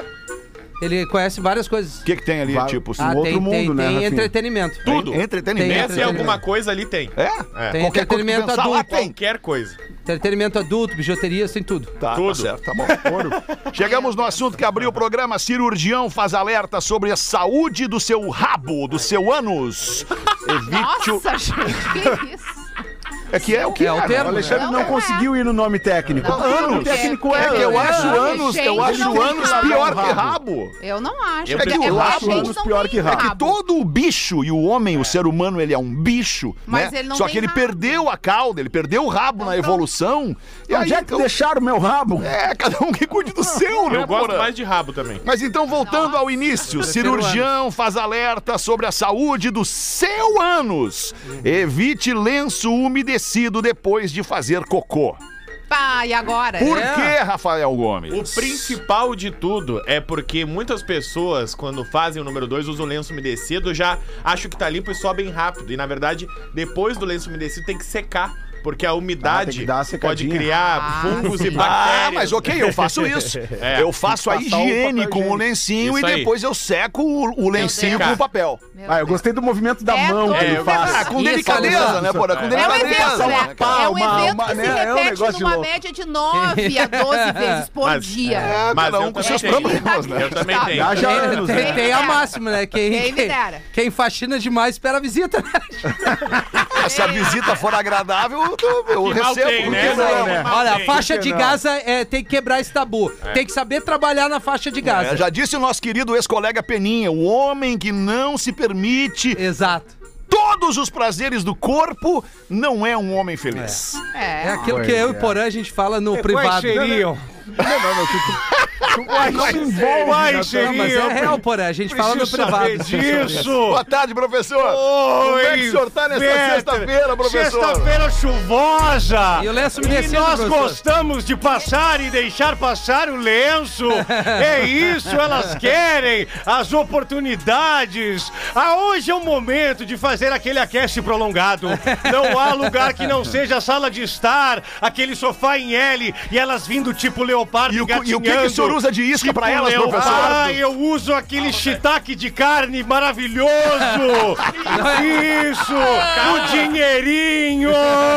Speaker 7: ele conhece várias coisas.
Speaker 4: O que que tem ali,
Speaker 5: Vai-
Speaker 4: tipo...
Speaker 5: Ah,
Speaker 7: Ah,
Speaker 5: outro
Speaker 7: tem,
Speaker 5: mundo,
Speaker 7: tem,
Speaker 5: né,
Speaker 7: tem
Speaker 5: Rafinha?
Speaker 7: entretenimento.
Speaker 8: Tudo.
Speaker 4: Entretenimento.
Speaker 8: Se tem alguma coisa ali, tem.
Speaker 4: É?
Speaker 7: Tem
Speaker 4: Qualquer coisa que
Speaker 7: entretenimento
Speaker 4: pensar lá,
Speaker 7: adulto.
Speaker 4: tem.
Speaker 8: Qualquer coisa.
Speaker 7: Entretenimento adulto, bijuterias, tem tudo.
Speaker 4: Tá,
Speaker 8: Tudo.
Speaker 4: tá certo, tá bom. Chegamos no assunto que abriu o programa. Cirurgião faz alerta sobre a saúde do seu rabo, do seu ânus. Evite o...
Speaker 6: Nossa, gente, que isso?
Speaker 4: É que é o que
Speaker 7: É o
Speaker 4: né?
Speaker 7: termo,
Speaker 5: O Alexandre
Speaker 6: Não,
Speaker 5: não
Speaker 6: não
Speaker 5: conseguiu ir no nome técnico.
Speaker 6: Não,
Speaker 5: O nome
Speaker 6: não,
Speaker 5: técnico
Speaker 4: É
Speaker 5: é...
Speaker 4: que eu acho
Speaker 6: Não,
Speaker 4: anos, eu
Speaker 6: gente,
Speaker 4: acho
Speaker 6: não
Speaker 4: anos
Speaker 6: tem
Speaker 4: pior
Speaker 5: rabo.
Speaker 4: que rabo.
Speaker 6: Eu não acho.
Speaker 8: Eu
Speaker 6: É que
Speaker 8: prefiro
Speaker 6: eu
Speaker 5: acho
Speaker 6: acho
Speaker 5: anos pior que rabo.
Speaker 4: É que todo o bicho e o homem, o ser humano, ele é um bicho,
Speaker 6: Mas
Speaker 4: né?
Speaker 6: ele não
Speaker 4: Só
Speaker 6: tem
Speaker 4: que ele
Speaker 6: rabo.
Speaker 4: perdeu a cauda, ele perdeu o rabo
Speaker 6: Então,
Speaker 4: na evolução. E aí,
Speaker 5: Onde é que
Speaker 4: então,
Speaker 5: deixaram o meu rabo?
Speaker 4: é, cada um que cuide do seu, né,
Speaker 8: Eu gosto
Speaker 4: Porã?
Speaker 8: mais de rabo também.
Speaker 4: Mas então, voltando
Speaker 6: Nossa.
Speaker 4: ao início, cirurgião faz alerta sobre a saúde do seu ânus. Evite lenço umedecido depois de fazer cocô.
Speaker 6: Pá, e agora?
Speaker 4: Por
Speaker 7: É.
Speaker 4: que, Rafael Gomes?
Speaker 8: O principal de tudo é porque muitas pessoas, quando fazem o número dois, usam lenço umedecido, já acham que tá limpo e sobem rápido. E, na verdade, depois do lenço umedecido tem que secar. Porque a
Speaker 5: Ah, tem
Speaker 8: umidade
Speaker 5: que dar uma
Speaker 8: pode
Speaker 5: secadinha.
Speaker 8: criar
Speaker 6: Ah,
Speaker 8: fungos e
Speaker 6: sim.
Speaker 8: bactérias.
Speaker 4: Ah, mas ok, eu faço isso.
Speaker 8: É.
Speaker 4: Eu faço a
Speaker 5: Tem que passar o
Speaker 4: higiene
Speaker 5: papel
Speaker 4: com o
Speaker 5: higiênico.
Speaker 4: lencinho
Speaker 8: Isso
Speaker 4: e
Speaker 8: aí.
Speaker 4: depois eu seco o, o lencinho
Speaker 6: Deus.
Speaker 4: com o papel.
Speaker 6: Meu
Speaker 5: Ah, eu
Speaker 6: Deus.
Speaker 5: gostei do movimento da
Speaker 6: É
Speaker 5: mão
Speaker 6: todo-
Speaker 5: que ele
Speaker 8: É,
Speaker 5: faz.
Speaker 4: Ah, com
Speaker 7: Isso,
Speaker 4: delicadeza,
Speaker 7: Alexandre.
Speaker 4: né, Porã? Com
Speaker 6: É um
Speaker 4: delicadeza.
Speaker 6: evento, né?
Speaker 4: né,
Speaker 6: É um
Speaker 5: palma,
Speaker 6: evento
Speaker 5: uma-
Speaker 6: que se
Speaker 5: né? É um
Speaker 6: repete
Speaker 5: negócio de
Speaker 6: numa
Speaker 5: louco.
Speaker 6: média de nove a doze vezes por
Speaker 8: Mas-
Speaker 6: dia.
Speaker 4: É,
Speaker 8: Mas
Speaker 4: cada
Speaker 8: eu
Speaker 4: um com
Speaker 8: também
Speaker 4: seus
Speaker 8: tenho.
Speaker 4: problemas, né?
Speaker 8: Eu também tenho.
Speaker 5: Já já
Speaker 7: Tem,
Speaker 5: anos,
Speaker 7: tem,
Speaker 5: né?
Speaker 7: tem a máxima, né? Quem,
Speaker 6: Quem me
Speaker 7: quem,
Speaker 6: dera.
Speaker 7: quem faxina demais espera a visita, né?
Speaker 4: Se a visita for agradável, eu, eu
Speaker 8: Que mal
Speaker 4: recebo.
Speaker 8: tem,
Speaker 4: por
Speaker 8: né?
Speaker 4: que não,
Speaker 5: né?
Speaker 8: Mal
Speaker 7: Olha, a
Speaker 8: tem.
Speaker 7: faixa
Speaker 5: Por que
Speaker 7: de
Speaker 5: não?
Speaker 7: Gaza é, tem que quebrar esse tabu. Tem que saber trabalhar na faixa de Gaza.
Speaker 4: É, já disse o nosso querido ex-colega Peninha, o homem que não se permite
Speaker 7: Exato.
Speaker 4: todos os prazeres do corpo não é um homem feliz.
Speaker 7: É
Speaker 6: É.
Speaker 7: aquilo
Speaker 5: Pois
Speaker 7: que eu
Speaker 5: é.
Speaker 7: e Porã a gente fala no privado.
Speaker 9: seriam?
Speaker 5: Não, não, não. Tu, tu, tu,
Speaker 9: Quais
Speaker 5: não envolve,
Speaker 9: Quais
Speaker 5: né?
Speaker 7: Não, mas é
Speaker 9: seriam?
Speaker 7: real, Porã. A gente fala no
Speaker 9: Preciso
Speaker 7: privado.
Speaker 9: saber disso.
Speaker 4: Boa tarde, professor. Como é que o senhor tá nessa
Speaker 9: Peter.
Speaker 4: sexta-feira, professor?
Speaker 9: Sexta-feira chuvosa.
Speaker 7: E o lenço
Speaker 9: E
Speaker 7: umedecido,
Speaker 9: nós
Speaker 7: professor?
Speaker 9: gostamos de passar e deixar passar o lenço. É isso, elas querem as oportunidades. Ah, hoje é o momento de fazer aquele aquece prolongado. Não há lugar que não seja a sala de estar, aquele sofá em L e elas vindo tipo leopardo
Speaker 4: E o, e o que, que o
Speaker 9: engatinhando.
Speaker 4: senhor usa de isca pra elas,
Speaker 9: Leopardo.
Speaker 4: professor?
Speaker 9: Ah, eu uso aquele shiitake de carne maravilhoso. Isso, o dinheirinho.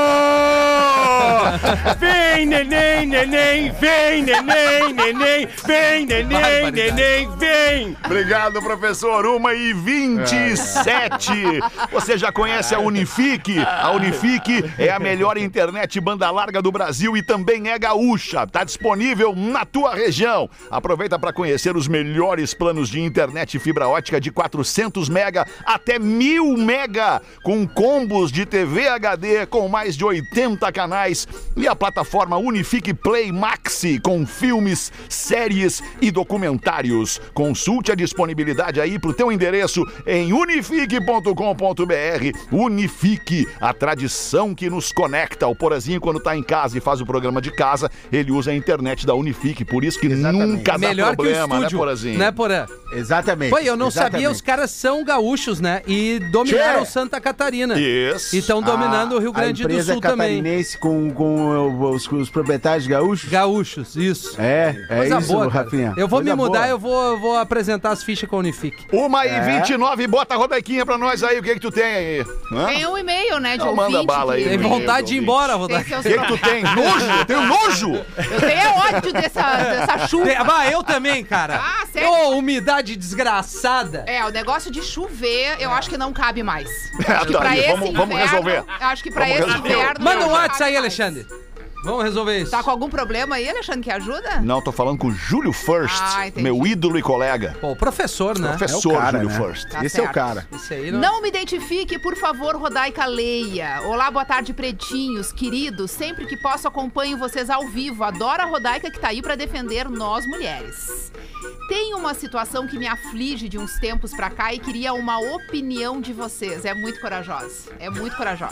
Speaker 9: Vem, neném, neném, vem, neném, neném, vem, neném, neném, vem.
Speaker 4: Obrigado, professor. uma e vinte e sete. Você já conhece a Unifique? A Unifique é a melhor internet banda larga do Brasil e também é gaúcha. Tá disponível na tua região. Aproveita para conhecer os melhores planos de internet fibra ótica de quatrocentos mega até mil mega, com combos de T V H D com mais de oitenta canais e a plataforma Unifique Play Maxi com filmes, séries e documentários. Consulte a disponibilidade aí pro teu endereço em unifique ponto com ponto br. Unifique, a tradição que nos conecta. O Porazinho, quando tá em casa e faz o programa de casa, ele usa a internet da Unifique, por isso que
Speaker 5: Exatamente.
Speaker 4: nunca dá
Speaker 7: Melhor
Speaker 4: problema,
Speaker 7: que o
Speaker 4: né,
Speaker 7: estúdio,
Speaker 4: Porazinho?
Speaker 7: né, Porã?
Speaker 5: Exatamente.
Speaker 7: Pô, eu não sabia,
Speaker 5: exatamente.
Speaker 7: os caras são gaúchos, né? E dominaram
Speaker 5: Tchê.
Speaker 7: Santa Catarina.
Speaker 4: Isso.
Speaker 7: E estão dominando o Rio Grande
Speaker 5: a
Speaker 7: do
Speaker 5: empresa
Speaker 7: Sul também.
Speaker 5: catarinense com, com os, os proprietários gaúchos?
Speaker 7: Gaúchos, isso.
Speaker 5: É, é
Speaker 7: Coisa
Speaker 5: isso,
Speaker 7: boa, cara.
Speaker 5: Rafinha.
Speaker 7: Eu vou
Speaker 5: Coisa
Speaker 7: me mudar,
Speaker 5: boa.
Speaker 7: eu vou, eu vou apresentar as fichas com a Unifique.
Speaker 4: Uma e
Speaker 5: É.
Speaker 4: vinte e nove, bota a Rodequinha pra nós aí, o que que tu tem aí? Hã?
Speaker 6: Tem um e-mail, né, de
Speaker 4: Não, manda
Speaker 6: ouvinte.
Speaker 4: bala aí.
Speaker 6: que-
Speaker 7: Tem
Speaker 4: Meu
Speaker 7: vontade de ir
Speaker 4: Deus.
Speaker 7: embora,
Speaker 6: Tem
Speaker 7: Rodar.
Speaker 6: seus
Speaker 4: O que que tu tem? Nojo? Eu tenho nojo!
Speaker 6: Eu tenho ódio dessa, dessa chuva.
Speaker 7: Ah, eu também, cara.
Speaker 6: Ah, sério?
Speaker 7: Ô, umidade desgraçada.
Speaker 6: É, o negócio de chover, eu acho que não cabe mais.
Speaker 4: É,
Speaker 6: Acho que
Speaker 4: tá
Speaker 6: pra
Speaker 4: aí,
Speaker 6: esse
Speaker 4: vamos- vamos
Speaker 6: inverno,
Speaker 4: resolver.
Speaker 6: eu Acho que pra
Speaker 4: Vamos
Speaker 6: esse
Speaker 4: resolver.
Speaker 6: inverno.
Speaker 7: Manda um
Speaker 6: não
Speaker 7: WhatsApp
Speaker 6: cabe
Speaker 7: aí,
Speaker 6: mais.
Speaker 7: Alexandre. Vamos resolver isso.
Speaker 6: Tá com algum problema aí, Alexandre, que ajuda?
Speaker 4: Não, tô falando com o Júlio First,
Speaker 6: Ah, entendi.
Speaker 4: meu ídolo e colega.
Speaker 7: Pô, o professor, né?
Speaker 4: Professor
Speaker 5: É o cara,
Speaker 4: Júlio
Speaker 5: né?
Speaker 4: First.
Speaker 6: Tá
Speaker 5: Esse é o
Speaker 6: certo.
Speaker 5: cara.
Speaker 7: Isso aí não...
Speaker 6: Não me identifique, por favor, Rodaica Leia. Olá, boa tarde, pretinhos, queridos. Sempre que posso, acompanho vocês ao vivo. Adoro a Rodaica que tá aí pra defender nós mulheres. Tem uma situação que me aflige de uns tempos pra cá e queria uma opinião de vocês. É muito corajosa. É muito corajosa.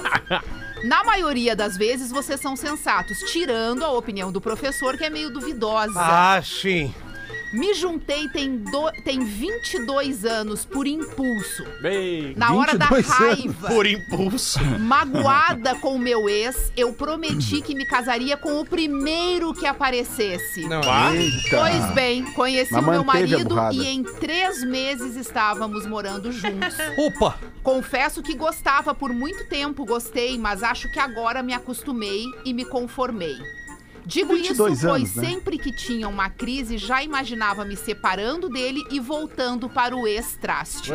Speaker 6: Na maioria das vezes, vocês são sensatos, tirando a opinião do professor, que é meio duvidosa.
Speaker 9: Ah, sim.
Speaker 6: Me juntei tem, do, tem vinte e dois anos por impulso.
Speaker 8: Bem,
Speaker 6: Na hora da
Speaker 5: vinte e dois anos?
Speaker 6: raiva,
Speaker 8: por impulso.
Speaker 6: magoada com o meu ex, eu prometi que me casaria com o primeiro que aparecesse.
Speaker 7: Não,
Speaker 5: Eita.
Speaker 6: Pois bem, conheci
Speaker 5: Mas
Speaker 6: o meu
Speaker 5: manteve a
Speaker 6: marido
Speaker 5: burrada.
Speaker 6: e em três meses estávamos morando juntos.
Speaker 7: Opa!
Speaker 6: Confesso que gostava por muito tempo, gostei, mas acho que agora me acostumei e me conformei. Digo
Speaker 5: vinte e
Speaker 6: isso
Speaker 5: dois
Speaker 6: pois
Speaker 5: anos, né?
Speaker 6: sempre que tinha uma crise já imaginava me separando dele e voltando para o ex-traste.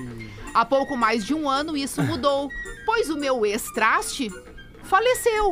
Speaker 6: Há pouco mais de um ano isso mudou, pois o meu ex-traste faleceu.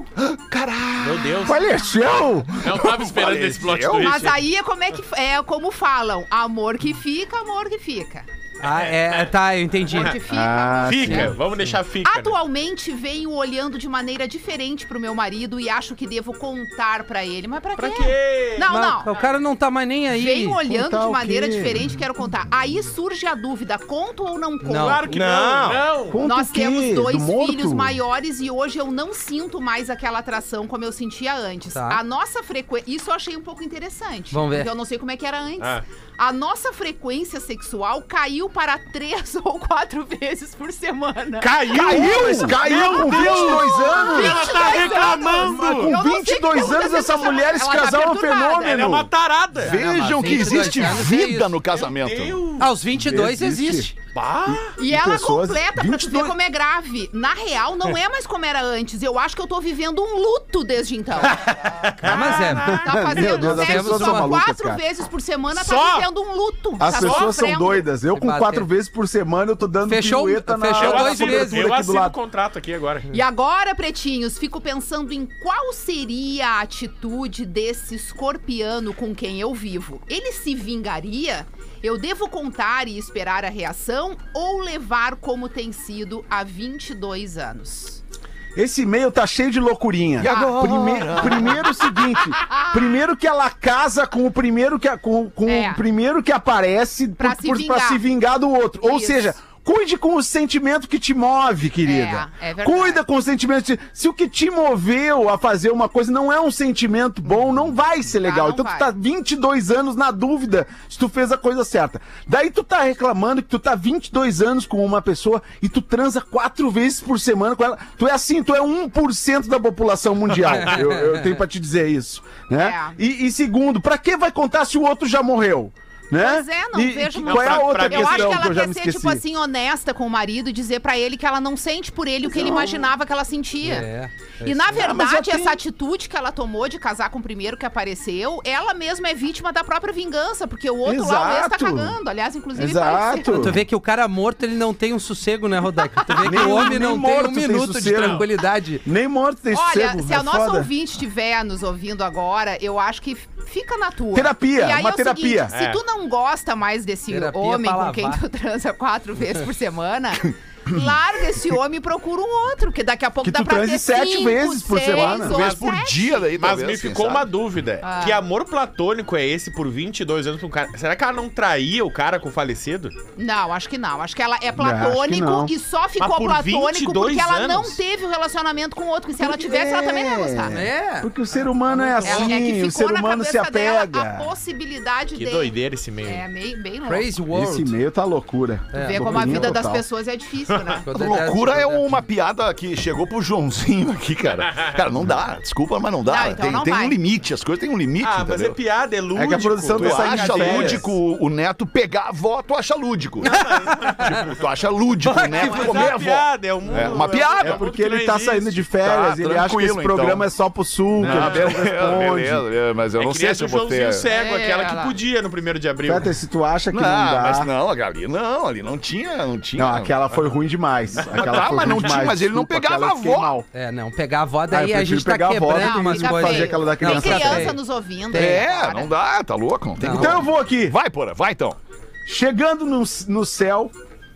Speaker 8: Meu Deus.
Speaker 5: Faleceu?
Speaker 8: Não tava esperando esse plot
Speaker 4: Faleceu?
Speaker 8: twist.
Speaker 6: Mas aí é como é que é como falam, amor que fica, amor que fica.
Speaker 7: Ah, é, tá, eu entendi.
Speaker 6: Amor que fica,
Speaker 5: Ah,
Speaker 8: Fica, vamos deixar fica. né?
Speaker 6: Atualmente venho olhando de maneira diferente pro meu marido e acho que devo contar pra ele. Mas pra,
Speaker 8: Pra
Speaker 6: quê?
Speaker 8: quê?
Speaker 6: Não,
Speaker 7: Mas
Speaker 6: não.
Speaker 7: o cara não tá mais nem aí.
Speaker 6: Venho olhando
Speaker 5: Contar
Speaker 6: de
Speaker 5: o
Speaker 6: maneira
Speaker 5: quê?
Speaker 6: diferente, quero contar. Aí surge a dúvida, conto ou não conto?
Speaker 7: Não.
Speaker 8: Claro que não. Não.
Speaker 5: Conta
Speaker 6: Nós
Speaker 5: o quê?
Speaker 6: temos dois
Speaker 5: Do morto?
Speaker 6: filhos maiores e hoje eu não sinto mais aquela atração como eu sentia antes.
Speaker 7: Tá.
Speaker 6: A nossa frequência... Isso eu achei um pouco interessante.
Speaker 7: Vamos ver.
Speaker 6: Porque eu não sei como é que era antes.
Speaker 8: Ah.
Speaker 6: A nossa frequência sexual caiu para três ou quatro vezes por semana.
Speaker 8: Caiu!
Speaker 5: Caiu! Caiu com vinte e dois anos!
Speaker 8: Ela tá reclamando!
Speaker 5: Mas
Speaker 6: Eu
Speaker 5: com
Speaker 6: não sei
Speaker 5: vinte e dois
Speaker 6: como
Speaker 5: anos
Speaker 6: você
Speaker 5: essa
Speaker 6: chama.
Speaker 5: mulher, esse
Speaker 6: Ela tá
Speaker 5: casal é um
Speaker 6: perturbada.
Speaker 5: fenômeno.
Speaker 8: Ela é uma tarada!
Speaker 4: Vejam que
Speaker 7: vinte e dois
Speaker 4: existe
Speaker 7: anos é
Speaker 4: vida
Speaker 7: isso.
Speaker 4: no casamento.
Speaker 8: Deus.
Speaker 7: Aos vinte e dois
Speaker 5: Existe.
Speaker 7: existe.
Speaker 8: Bah.
Speaker 6: E ela
Speaker 5: pessoas-
Speaker 6: completa pra
Speaker 5: vinte
Speaker 6: tu
Speaker 5: e
Speaker 6: ver
Speaker 5: dois
Speaker 6: como é grave. Na real, não é mais como era antes. Eu acho que eu tô vivendo um luto desde então.
Speaker 7: Ah, mas é.
Speaker 6: Tá
Speaker 5: Meu
Speaker 6: fazendo
Speaker 5: Deus, as
Speaker 6: sexo
Speaker 5: pessoas
Speaker 6: só
Speaker 5: são malucas,
Speaker 6: quatro
Speaker 5: cara.
Speaker 6: vezes por semana,
Speaker 8: Só?
Speaker 6: tá vivendo um luto.
Speaker 5: As
Speaker 6: tá
Speaker 5: pessoas são
Speaker 6: sofrendo.
Speaker 5: doidas. Eu
Speaker 7: Se
Speaker 5: com
Speaker 7: bater.
Speaker 5: quatro vezes por semana eu tô dando
Speaker 7: Fechou-
Speaker 5: pirueta na
Speaker 7: fechou
Speaker 8: Eu
Speaker 7: dois
Speaker 5: na
Speaker 8: assino,
Speaker 7: meses.
Speaker 5: cobertura
Speaker 8: eu
Speaker 5: aqui do
Speaker 8: assino o
Speaker 5: lado.
Speaker 8: contrato aqui agora.
Speaker 6: E agora, pretinhos, fico pensando em qual seria a atitude desse escorpiano com quem eu vivo. Ele se vingaria? Eu devo contar e esperar a reação ou levar como tem sido há vinte e dois anos?
Speaker 5: Esse e-mail tá cheio de loucurinha.
Speaker 4: E agora?
Speaker 5: Primeiro, primeiro o seguinte, primeiro que ela casa com o primeiro que, a- com, com
Speaker 6: É.
Speaker 5: o primeiro que aparece
Speaker 6: Pra
Speaker 5: por-
Speaker 6: se
Speaker 5: por- pra
Speaker 6: vingar.
Speaker 5: se vingar do outro. Ou
Speaker 6: Isso.
Speaker 5: seja, cuide com o sentimento que te move, querida.
Speaker 6: É, é verdade.
Speaker 5: Cuida com o sentimento. de- Se o que te moveu a fazer uma coisa não é um sentimento bom, não vai ser legal.
Speaker 6: não
Speaker 5: então
Speaker 6: vai.
Speaker 5: tu tá vinte e dois anos na dúvida se tu fez a coisa certa. Daí tu tá reclamando que tu tá vinte e dois anos com uma pessoa e tu transa quatro vezes por semana com ela. Tu é assim, tu é um por cento da população mundial. eu, eu tenho pra te dizer isso, né?
Speaker 6: É.
Speaker 5: E, e segundo, pra que vai contar se o outro já morreu? Né?
Speaker 6: Pois é, não
Speaker 5: E-
Speaker 6: vejo
Speaker 5: e
Speaker 6: muito.
Speaker 5: Qual é a
Speaker 8: Pra-
Speaker 5: outra
Speaker 8: pra-
Speaker 6: Eu acho
Speaker 5: questão
Speaker 6: que
Speaker 5: que,
Speaker 6: ela
Speaker 5: eu já
Speaker 6: quer
Speaker 5: me
Speaker 6: ser,
Speaker 5: esqueci?
Speaker 6: tipo assim, honesta com o marido e dizer pra ele que ela não sente por ele o que ele imaginava que ela sentia.
Speaker 7: É.
Speaker 6: E na
Speaker 5: mas já
Speaker 6: verdade,
Speaker 5: tem-
Speaker 6: essa atitude que ela tomou de casar com o primeiro que apareceu, ela mesma é vítima da própria vingança, porque o outro lá, o ex, tá
Speaker 5: Exato.
Speaker 6: cagando. Aliás, inclusive,
Speaker 5: Exato.
Speaker 6: faleceu.
Speaker 7: Tu vê que o cara morto, ele não tem um sossego, né, Rodaica? Tu vê que
Speaker 5: Nem-
Speaker 7: o homem
Speaker 5: nem
Speaker 7: não tem
Speaker 5: morto
Speaker 7: um
Speaker 5: tem
Speaker 7: minuto de
Speaker 5: sossego.
Speaker 7: tranquilidade.
Speaker 5: Nem morto tem
Speaker 6: Olha,
Speaker 5: sossego,
Speaker 6: se
Speaker 5: é
Speaker 6: a nossa
Speaker 5: foda.
Speaker 6: ouvinte estiver nos ouvindo agora, eu acho que fica na tua.
Speaker 5: Terapia,
Speaker 6: e aí
Speaker 5: uma
Speaker 6: é o
Speaker 5: terapia.
Speaker 6: Seguinte,
Speaker 8: É.
Speaker 6: se tu não gosta mais desse
Speaker 7: Terapia
Speaker 6: homem
Speaker 7: pra
Speaker 6: com quem
Speaker 7: lavar.
Speaker 6: tu transa quatro vezes por semana, larga esse homem e procura um outro, que daqui a pouco
Speaker 5: Que
Speaker 6: dá
Speaker 5: tu
Speaker 6: pra
Speaker 5: transe
Speaker 6: ter
Speaker 5: sete
Speaker 6: cinco,
Speaker 5: vezes por
Speaker 6: seis
Speaker 5: semana.
Speaker 6: ou
Speaker 4: Uma vez por
Speaker 6: sete.
Speaker 4: dia daí,
Speaker 8: Mas
Speaker 4: talvez,
Speaker 8: me
Speaker 4: quem
Speaker 8: ficou
Speaker 4: sabe?
Speaker 8: uma dúvida.
Speaker 6: Ah.
Speaker 8: Que amor platônico é esse por vinte e dois anos pra um cara? Será que ela não traía o cara com o falecido?
Speaker 6: Não, acho que não. Acho que ela é
Speaker 5: acho que
Speaker 6: platônico
Speaker 5: não.
Speaker 6: e só ficou
Speaker 8: Mas por
Speaker 6: platônico
Speaker 8: vinte e dois
Speaker 6: porque ela não
Speaker 8: anos?
Speaker 6: teve o relacionamento com o outro. Que se ela tivesse, ela também não ia gostar.
Speaker 7: É.
Speaker 5: Porque o ser humano é
Speaker 6: Ela
Speaker 5: assim,
Speaker 6: é que
Speaker 5: o
Speaker 6: ficou
Speaker 5: ser
Speaker 6: na
Speaker 5: humano se
Speaker 6: cabeça dela
Speaker 5: apega.
Speaker 6: a possibilidade
Speaker 8: Que
Speaker 6: dele.
Speaker 8: doideira esse meio.
Speaker 6: É, meio, bem louco.
Speaker 7: Crazy
Speaker 5: Esse
Speaker 7: World.
Speaker 5: e-mail tá loucura.
Speaker 7: É.
Speaker 6: Ver como a vida das
Speaker 5: total.
Speaker 6: pessoas é difícil, né?
Speaker 4: Loucura é uma piada que chegou pro Joãozinho aqui, cara. Cara, não dá. Desculpa, mas não dá.
Speaker 6: Não, então
Speaker 4: tem
Speaker 6: não
Speaker 4: tem
Speaker 6: vai.
Speaker 4: um limite. As coisas têm um limite,
Speaker 8: Ah, mas é
Speaker 4: entendeu?
Speaker 8: piada, é lúdico.
Speaker 5: É que a produção
Speaker 4: Tu
Speaker 5: tá saindo
Speaker 4: acha
Speaker 5: de férias.
Speaker 4: lúdico o neto pegar a avó, tu acha lúdico. tipo, tu acha lúdico o neto
Speaker 8: Mas
Speaker 4: comer
Speaker 8: é
Speaker 4: a
Speaker 8: uma
Speaker 4: avó.
Speaker 8: piada, é um mundo...
Speaker 4: É uma piada.
Speaker 5: É
Speaker 8: um
Speaker 5: porque
Speaker 8: mundo que
Speaker 5: ele
Speaker 8: não
Speaker 5: tá
Speaker 8: existe.
Speaker 5: saindo de férias
Speaker 4: Tá,
Speaker 5: e ele acha que esse
Speaker 4: tranquilo,
Speaker 5: programa
Speaker 4: então.
Speaker 5: é só pro sul, que
Speaker 4: Ah,
Speaker 5: a gente não
Speaker 4: beleza,
Speaker 5: responde.
Speaker 4: beleza, beleza, mas eu
Speaker 8: É
Speaker 4: não
Speaker 8: que
Speaker 4: sei
Speaker 8: nem
Speaker 4: se eu
Speaker 8: o Joãozinho
Speaker 4: botei.
Speaker 8: cego,
Speaker 6: É,
Speaker 8: aquela
Speaker 6: ela-
Speaker 8: que podia no primeiro de abril.
Speaker 5: Peter, se tu acha que
Speaker 4: Não,
Speaker 5: não, dá...
Speaker 4: mas não, ali não, ali não tinha, não tinha.
Speaker 5: Não, aquela foi ruim demais. Aquela
Speaker 4: tá,
Speaker 5: foi
Speaker 4: mas
Speaker 5: ruim
Speaker 4: não tinha,
Speaker 5: demais.
Speaker 4: mas ele não
Speaker 5: Desculpa,
Speaker 4: pegava
Speaker 5: aquela eu fiquei
Speaker 4: a avó.
Speaker 5: mal.
Speaker 7: É, não, pegar a avó,
Speaker 5: Ah, eu
Speaker 7: daí a
Speaker 5: prefiro
Speaker 7: gente tá
Speaker 5: pegar a avó do
Speaker 7: quebrando
Speaker 5: que
Speaker 7: umas
Speaker 6: fica
Speaker 7: coisas.
Speaker 5: fazer aquela da
Speaker 6: Tem
Speaker 5: criança
Speaker 7: fica
Speaker 6: criança
Speaker 7: feio.
Speaker 6: nos ouvindo.
Speaker 4: É,
Speaker 6: agora.
Speaker 4: não dá, tá louco? Não tem
Speaker 7: Não.
Speaker 4: que...
Speaker 5: Então eu vou aqui.
Speaker 4: Vai, porra, vai então.
Speaker 5: Chegando no, no céu,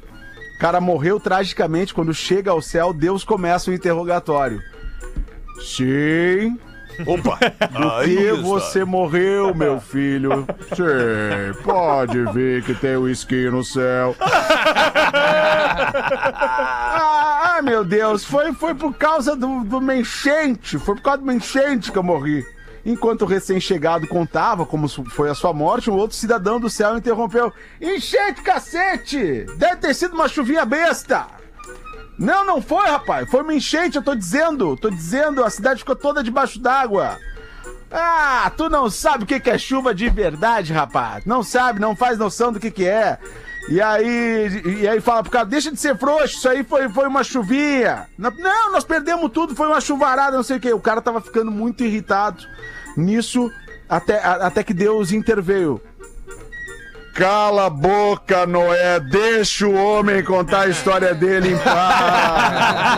Speaker 5: o cara morreu tragicamente. Quando chega ao céu, Deus começa o interrogatório. Sim,
Speaker 4: Opa!
Speaker 5: E
Speaker 4: Aí
Speaker 5: você morreu, meu filho. Sim, pode ver que tem uísque no céu. Ah, meu Deus, foi, foi por causa do, do uma enchente. Foi por causa de uma enchente que eu morri. Enquanto o recém-chegado contava como foi a sua morte, um outro cidadão do céu interrompeu. Enchente, cacete! Deve ter sido uma chuvinha besta! Não, não foi, rapaz. Foi uma enchente, eu tô dizendo. Tô dizendo, a cidade ficou toda debaixo d'água. Ah, tu não sabe o que é chuva de verdade, rapaz. Não sabe, não faz noção do que que é. E aí, e aí fala pro cara, deixa de ser frouxo, isso aí foi, foi uma chuvinha. Não, nós perdemos tudo, foi uma chuvarada, não sei o que. O cara tava ficando muito irritado. Nisso, até, a, até que Deus interveio. Cala a boca, Noé, deixa o homem contar a história dele em paz.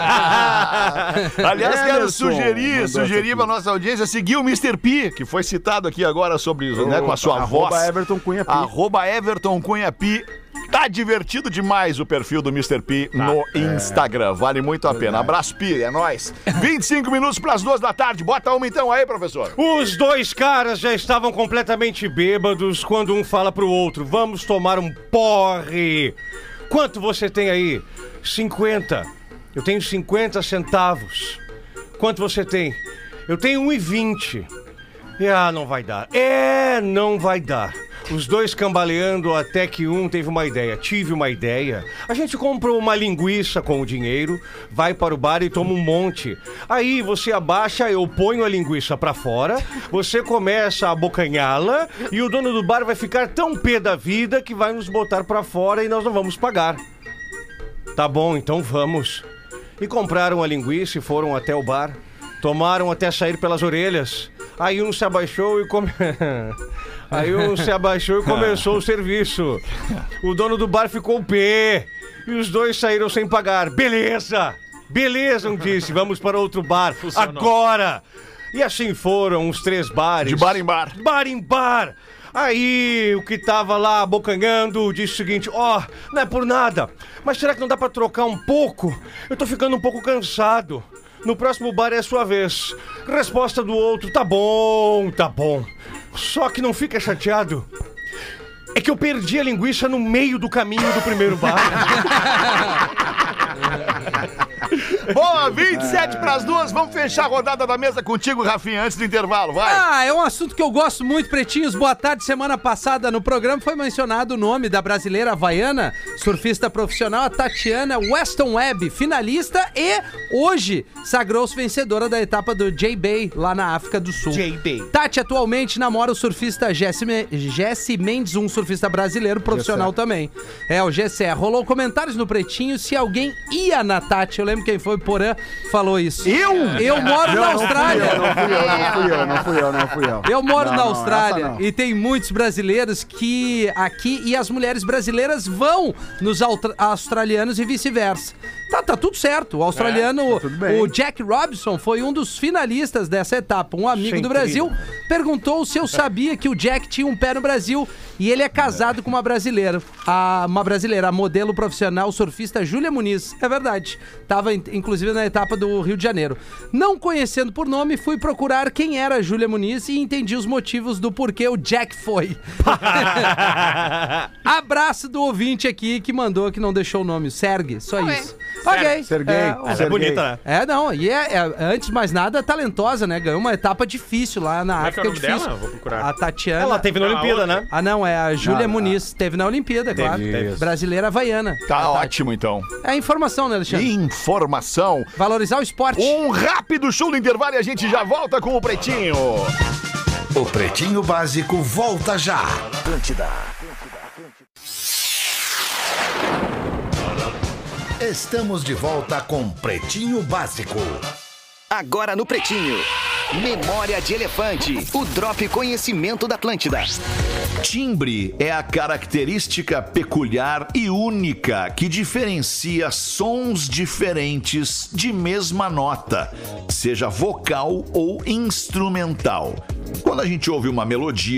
Speaker 4: Aliás, quero
Speaker 5: Emerson
Speaker 4: sugerir,
Speaker 5: mandou
Speaker 4: sugerir
Speaker 5: essa
Speaker 4: pra
Speaker 5: aqui.
Speaker 4: nossa audiência seguir o mister P, que foi citado aqui agora sobre, né, com a sua
Speaker 5: Arroba
Speaker 4: voz.
Speaker 5: Everton Cunha Pi.
Speaker 4: Arroba Everton Cunha Pi. Tá divertido demais o perfil do mister P no Instagram. Vale muito a pena. Abraço, Pi, é nóis. vinte e cinco minutos pras duas da tarde. Bota uma então aí, professor.
Speaker 9: Os dois caras já estavam completamente bêbados quando um fala pro outro: vamos tomar um porre. Quanto você tem aí? cinquenta. Eu tenho cinquenta centavos. Quanto você tem? Eu tenho um e vinte. Ah, não vai dar. É, não vai dar. Os dois cambaleando até que um teve uma ideia. Tive uma ideia. A gente compra uma linguiça com o dinheiro, vai para o bar e toma um monte. Aí você abaixa, eu ponho a linguiça pra fora, você começa a abocanhá-la e o dono do bar vai ficar tão pé da vida que vai nos botar pra fora e nós não vamos pagar. Tá bom, então vamos. E compraram a linguiça e foram até o bar. Tomaram até sair pelas orelhas. Aí um se abaixou e come... Aí um se abaixou e começou o serviço. O dono do bar ficou o pé. E os dois saíram sem pagar. Beleza! Beleza, um disse. Vamos para outro bar.
Speaker 8: Funcionou.
Speaker 9: Agora! E assim foram os três bares.
Speaker 4: De bar em bar.
Speaker 9: Bar em bar. Aí o que tava lá abocanhando disse o seguinte: ó, oh, não é por nada, mas será que não dá pra trocar um pouco? Eu tô ficando um pouco cansado. No próximo bar é a sua vez. Resposta do outro: tá bom, tá bom. Só que não fica chateado. É que eu perdi a linguiça no meio do caminho do primeiro bar.
Speaker 4: Boa, vinte e sete pras duas. Vamos fechar a rodada da mesa contigo, Rafinha, antes do intervalo. Vai.
Speaker 7: Ah, é um assunto que eu gosto muito, pretinhos. Boa tarde. Semana passada no programa foi mencionado o nome da brasileira havaiana, surfista profissional, a Tatiana Weston Webb, finalista e hoje sagrou-se vencedora da etapa do J-Bay, lá na África do Sul.
Speaker 8: J-Bay.
Speaker 7: Tati atualmente namora o surfista Jesse, Me- Jesse Mendes, um surfista brasileiro profissional também. É, o Gessé. Rolou comentários no Pretinho se alguém ia na Tati. Eu lembro quem foi, Porã, falou isso.
Speaker 5: Eu?
Speaker 7: Eu moro na Austrália.
Speaker 5: Não fui eu, não fui eu, não fui eu, não fui eu.
Speaker 7: Eu moro
Speaker 5: Não,
Speaker 7: na
Speaker 5: não,
Speaker 7: Austrália
Speaker 5: essa não.
Speaker 7: e tem muitos brasileiros que aqui e as mulheres brasileiras vão nos autra- australianos e vice-versa. Tá, tá tudo certo. O australiano,
Speaker 5: tá tudo bem.
Speaker 7: o Jack Robinson, foi um dos finalistas dessa etapa. Um amigo
Speaker 9: Sem
Speaker 7: do Brasil
Speaker 9: trilha.
Speaker 7: perguntou se eu sabia que o Jack tinha um pé no Brasil e ele é casado com uma brasileira. A, uma brasileira, a modelo profissional surfista Júlia Muniz. É verdade. Tava, in- inclusive, na etapa do Rio de Janeiro. Não conhecendo por nome, fui procurar quem era a Júlia Muniz e entendi os motivos do porquê o Jack foi. Abraço do ouvinte aqui que mandou, que não deixou o nome. Sergue, só
Speaker 6: Ué.
Speaker 7: isso. Ok.
Speaker 5: Serguei.
Speaker 7: É,
Speaker 8: Ela é
Speaker 5: Serguei.
Speaker 8: bonita, né?
Speaker 7: é, não, e é, é, antes de mais nada, talentosa, né? Ganhou uma etapa difícil lá na
Speaker 8: Como é que é
Speaker 7: África
Speaker 8: o nome
Speaker 7: difícil.
Speaker 8: dela? Vou procurar.
Speaker 7: A Tatiana.
Speaker 9: Ela teve na
Speaker 8: Ah,
Speaker 9: Olimpíada,
Speaker 8: outra.
Speaker 9: né?
Speaker 7: Ah, não, é a Júlia
Speaker 5: Ah,
Speaker 7: Muniz. Teve na Olimpíada, claro.
Speaker 8: teve.
Speaker 7: Brasileira havaiana.
Speaker 4: Tá ótimo, então.
Speaker 7: É informação, né, Alexandre?
Speaker 4: Informação.
Speaker 7: Valorizar o esporte.
Speaker 4: Um rápido show do intervalo e a gente já volta com o Pretinho.
Speaker 2: O Pretinho Básico volta já. Estamos de volta com Pretinho Básico.
Speaker 10: Agora no Pretinho. Memória de Elefante. O Drop Conhecimento da Atlântida.
Speaker 1: Timbre é a característica peculiar e única que diferencia sons diferentes de mesma nota, seja vocal ou instrumental. Quando a gente ouve uma melodia,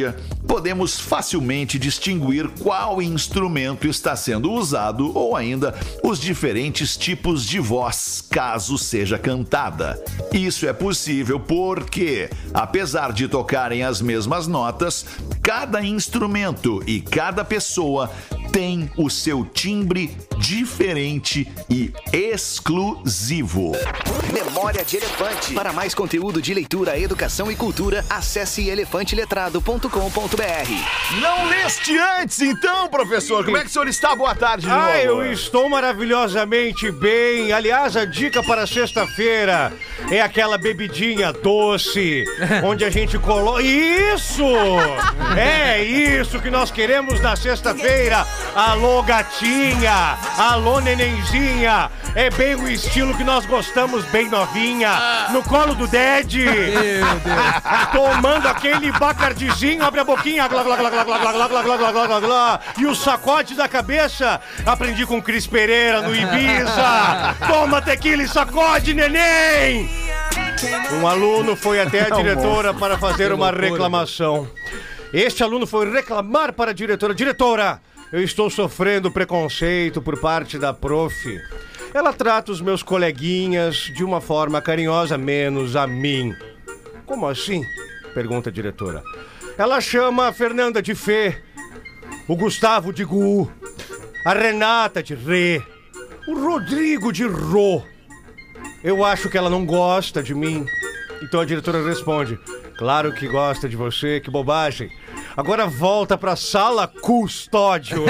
Speaker 1: podemos facilmente distinguir qual instrumento está sendo usado ou ainda os diferentes tipos de voz, caso seja cantada. Isso é possível porque, apesar de tocarem as mesmas notas, cada instrumento e cada pessoa tem o seu timbre diferente e exclusivo.
Speaker 10: Memória de Elefante. Para mais conteúdo de leitura, educação e cultura, acesse elefante letrado ponto com ponto br.
Speaker 4: Não leste antes, então, professor? Como é que o senhor está? Boa tarde, de
Speaker 9: Ah,
Speaker 4: novo.
Speaker 9: eu estou maravilhosamente bem. Aliás, a dica para sexta-feira é aquela bebidinha doce, onde a gente coloca... Isso! É isso que nós queremos na sexta-feira. Alô, gatinha! Alô, nenenzinha! É bem o estilo que nós gostamos, bem novinha. No colo do Ded.
Speaker 7: Meu Deus.
Speaker 9: Tomando aquele bacardizinho, abre a boquinha, glá, glá, glá, glá, glá, glá, glá, glá, glá, glá, glá, glá, e o sacode da cabeça. Aprendi com o Cris Pereira no Ibiza. Toma tequila e sacode, neném! Um aluno foi até a diretora para fazer uma reclamação. Este aluno foi reclamar para a diretora. Diretora, eu estou sofrendo preconceito por parte da prof. Ela trata os meus coleguinhas de uma forma carinhosa, menos a mim. Como assim? Pergunta a diretora. Ela chama a Fernanda de Fê, o Gustavo de Gu, a Renata de Rê, o Rodrigo de Rô. Eu acho que ela não gosta de mim. Então a diretora responde: claro que gosta de você, que bobagem. Agora volta pra sala custódio.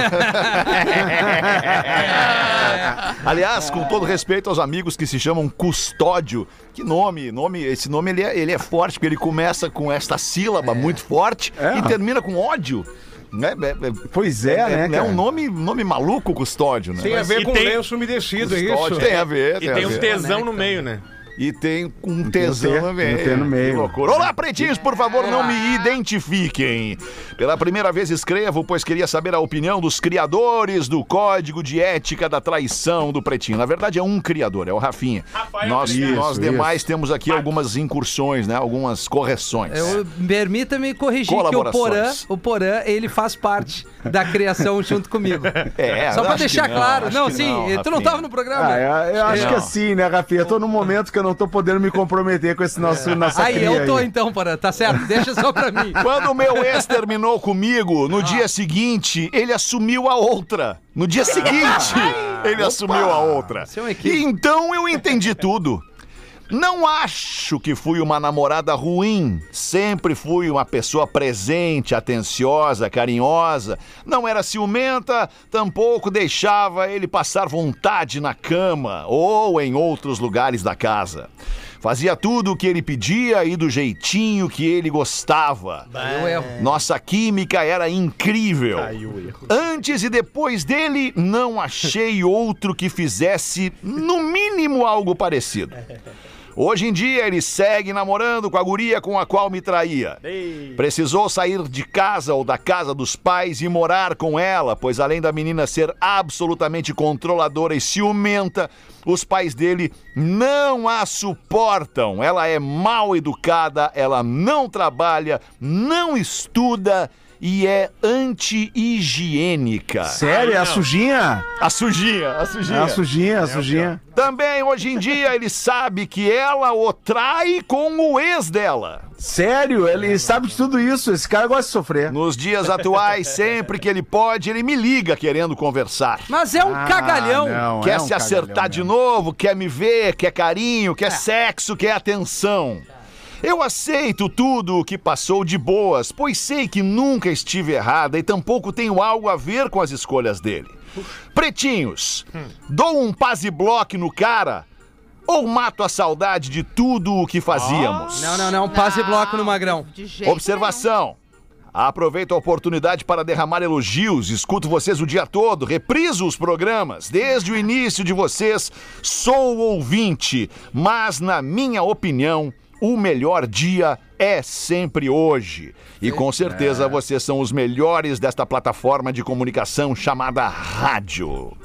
Speaker 4: Aliás, com todo respeito aos amigos que se chamam Custódio, que nome, nome, esse nome ele é, ele é forte, porque ele começa com esta sílaba é. muito forte é. e termina com ódio. É, é, é,
Speaker 5: pois é, é, né?
Speaker 4: É um nome, nome maluco, Custódio, né?
Speaker 9: Tem a ver
Speaker 8: e
Speaker 9: com
Speaker 8: tem...
Speaker 9: lenço umedecido,
Speaker 4: Custódio,
Speaker 9: é isso?
Speaker 4: Tem a ver,
Speaker 8: tem
Speaker 4: E tem
Speaker 8: um tesão no meio, né?
Speaker 4: E tem um tesão
Speaker 5: tem,
Speaker 4: no meio.
Speaker 5: tem no meio.
Speaker 4: Que loucura. Olá, pretinhos, por favor, não me identifiquem. Pela primeira vez escrevo, pois queria saber a opinião dos criadores do Código de Ética da Traição do Pretinho. Na verdade, é um criador, é o Rafinha.
Speaker 8: Rafael,
Speaker 4: nós
Speaker 5: isso,
Speaker 4: nós demais
Speaker 5: isso.
Speaker 4: temos aqui algumas incursões, né? Algumas correções.
Speaker 7: Eu, permita-me corrigir que o Porã,
Speaker 4: Colaborações.
Speaker 7: o Porã, ele faz parte da criação junto comigo.
Speaker 4: É,
Speaker 7: Só pra
Speaker 4: acho
Speaker 7: deixar
Speaker 4: que não,
Speaker 7: claro.
Speaker 4: acho
Speaker 7: Não,
Speaker 4: que
Speaker 7: sim,
Speaker 4: não,
Speaker 7: tu não
Speaker 4: Rafinha.
Speaker 7: tava no programa.
Speaker 5: Ah, eu, eu acho
Speaker 4: Não.
Speaker 5: que assim, né, Rafinha? Eu tô num momento que eu não tô podendo me comprometer com esse nosso nossa
Speaker 7: Aí
Speaker 5: cria
Speaker 7: eu tô
Speaker 5: aí.
Speaker 7: então, Porã, tá certo, deixa só pra mim.
Speaker 4: Quando o meu ex terminou comigo, no dia seguinte, ele assumiu a outra. No dia seguinte, ele assumiu a outra.
Speaker 7: Isso é um
Speaker 4: E
Speaker 7: equívoco.
Speaker 4: então eu entendi tudo. Não acho que fui uma namorada ruim. Sempre fui uma pessoa presente, atenciosa, carinhosa. Não era ciumenta, tampouco deixava ele passar vontade na cama ou em outros lugares da casa. Fazia tudo o que ele pedia e do jeitinho que ele gostava.
Speaker 7: Eu erro.
Speaker 4: Nossa química era incrível.
Speaker 8: Aí o erro.
Speaker 4: Antes e depois dele, não achei outro que fizesse, no mínimo, algo parecido. Hoje em dia, ele segue namorando com a guria com a qual me traía. Precisou sair de casa ou da casa dos pais e morar com ela, pois além da menina ser absolutamente controladora e ciumenta, os pais dele não a suportam. Ela é mal educada, ela não trabalha, não estuda e é anti-higiênica.
Speaker 5: Sério? É a sujinha?
Speaker 4: A sujinha, a sujinha.
Speaker 5: É a sujinha, a sujinha.
Speaker 4: Também, hoje em dia, ele sabe que ela o trai com o ex dela.
Speaker 5: Sério? Ele sabe de tudo isso. Esse cara gosta de sofrer.
Speaker 4: Nos dias atuais, sempre que ele pode, ele me liga querendo conversar.
Speaker 7: Mas é um
Speaker 5: Ah,
Speaker 7: cagalhão.
Speaker 5: não,
Speaker 4: Quer
Speaker 5: é um
Speaker 4: se acertar
Speaker 5: cagalhão
Speaker 4: de
Speaker 5: mesmo.
Speaker 4: novo, quer me ver, quer carinho, quer sexo, quer atenção. Eu aceito tudo o que passou de boas, pois sei que nunca estive errada e tampouco tenho algo a ver com as escolhas dele. Pretinhos, dou um paz-e-bloque no cara ou mato a saudade de tudo o que fazíamos?
Speaker 7: Não, não, não. Passe bloco no Magrão.
Speaker 6: De jeito
Speaker 4: Observação. Aproveito a oportunidade para derramar elogios, escuto vocês o dia todo, repriso os programas. Desde o início de vocês, sou ouvinte, mas na minha opinião, o melhor dia é sempre hoje. E com certeza vocês são os melhores desta plataforma de comunicação chamada rádio.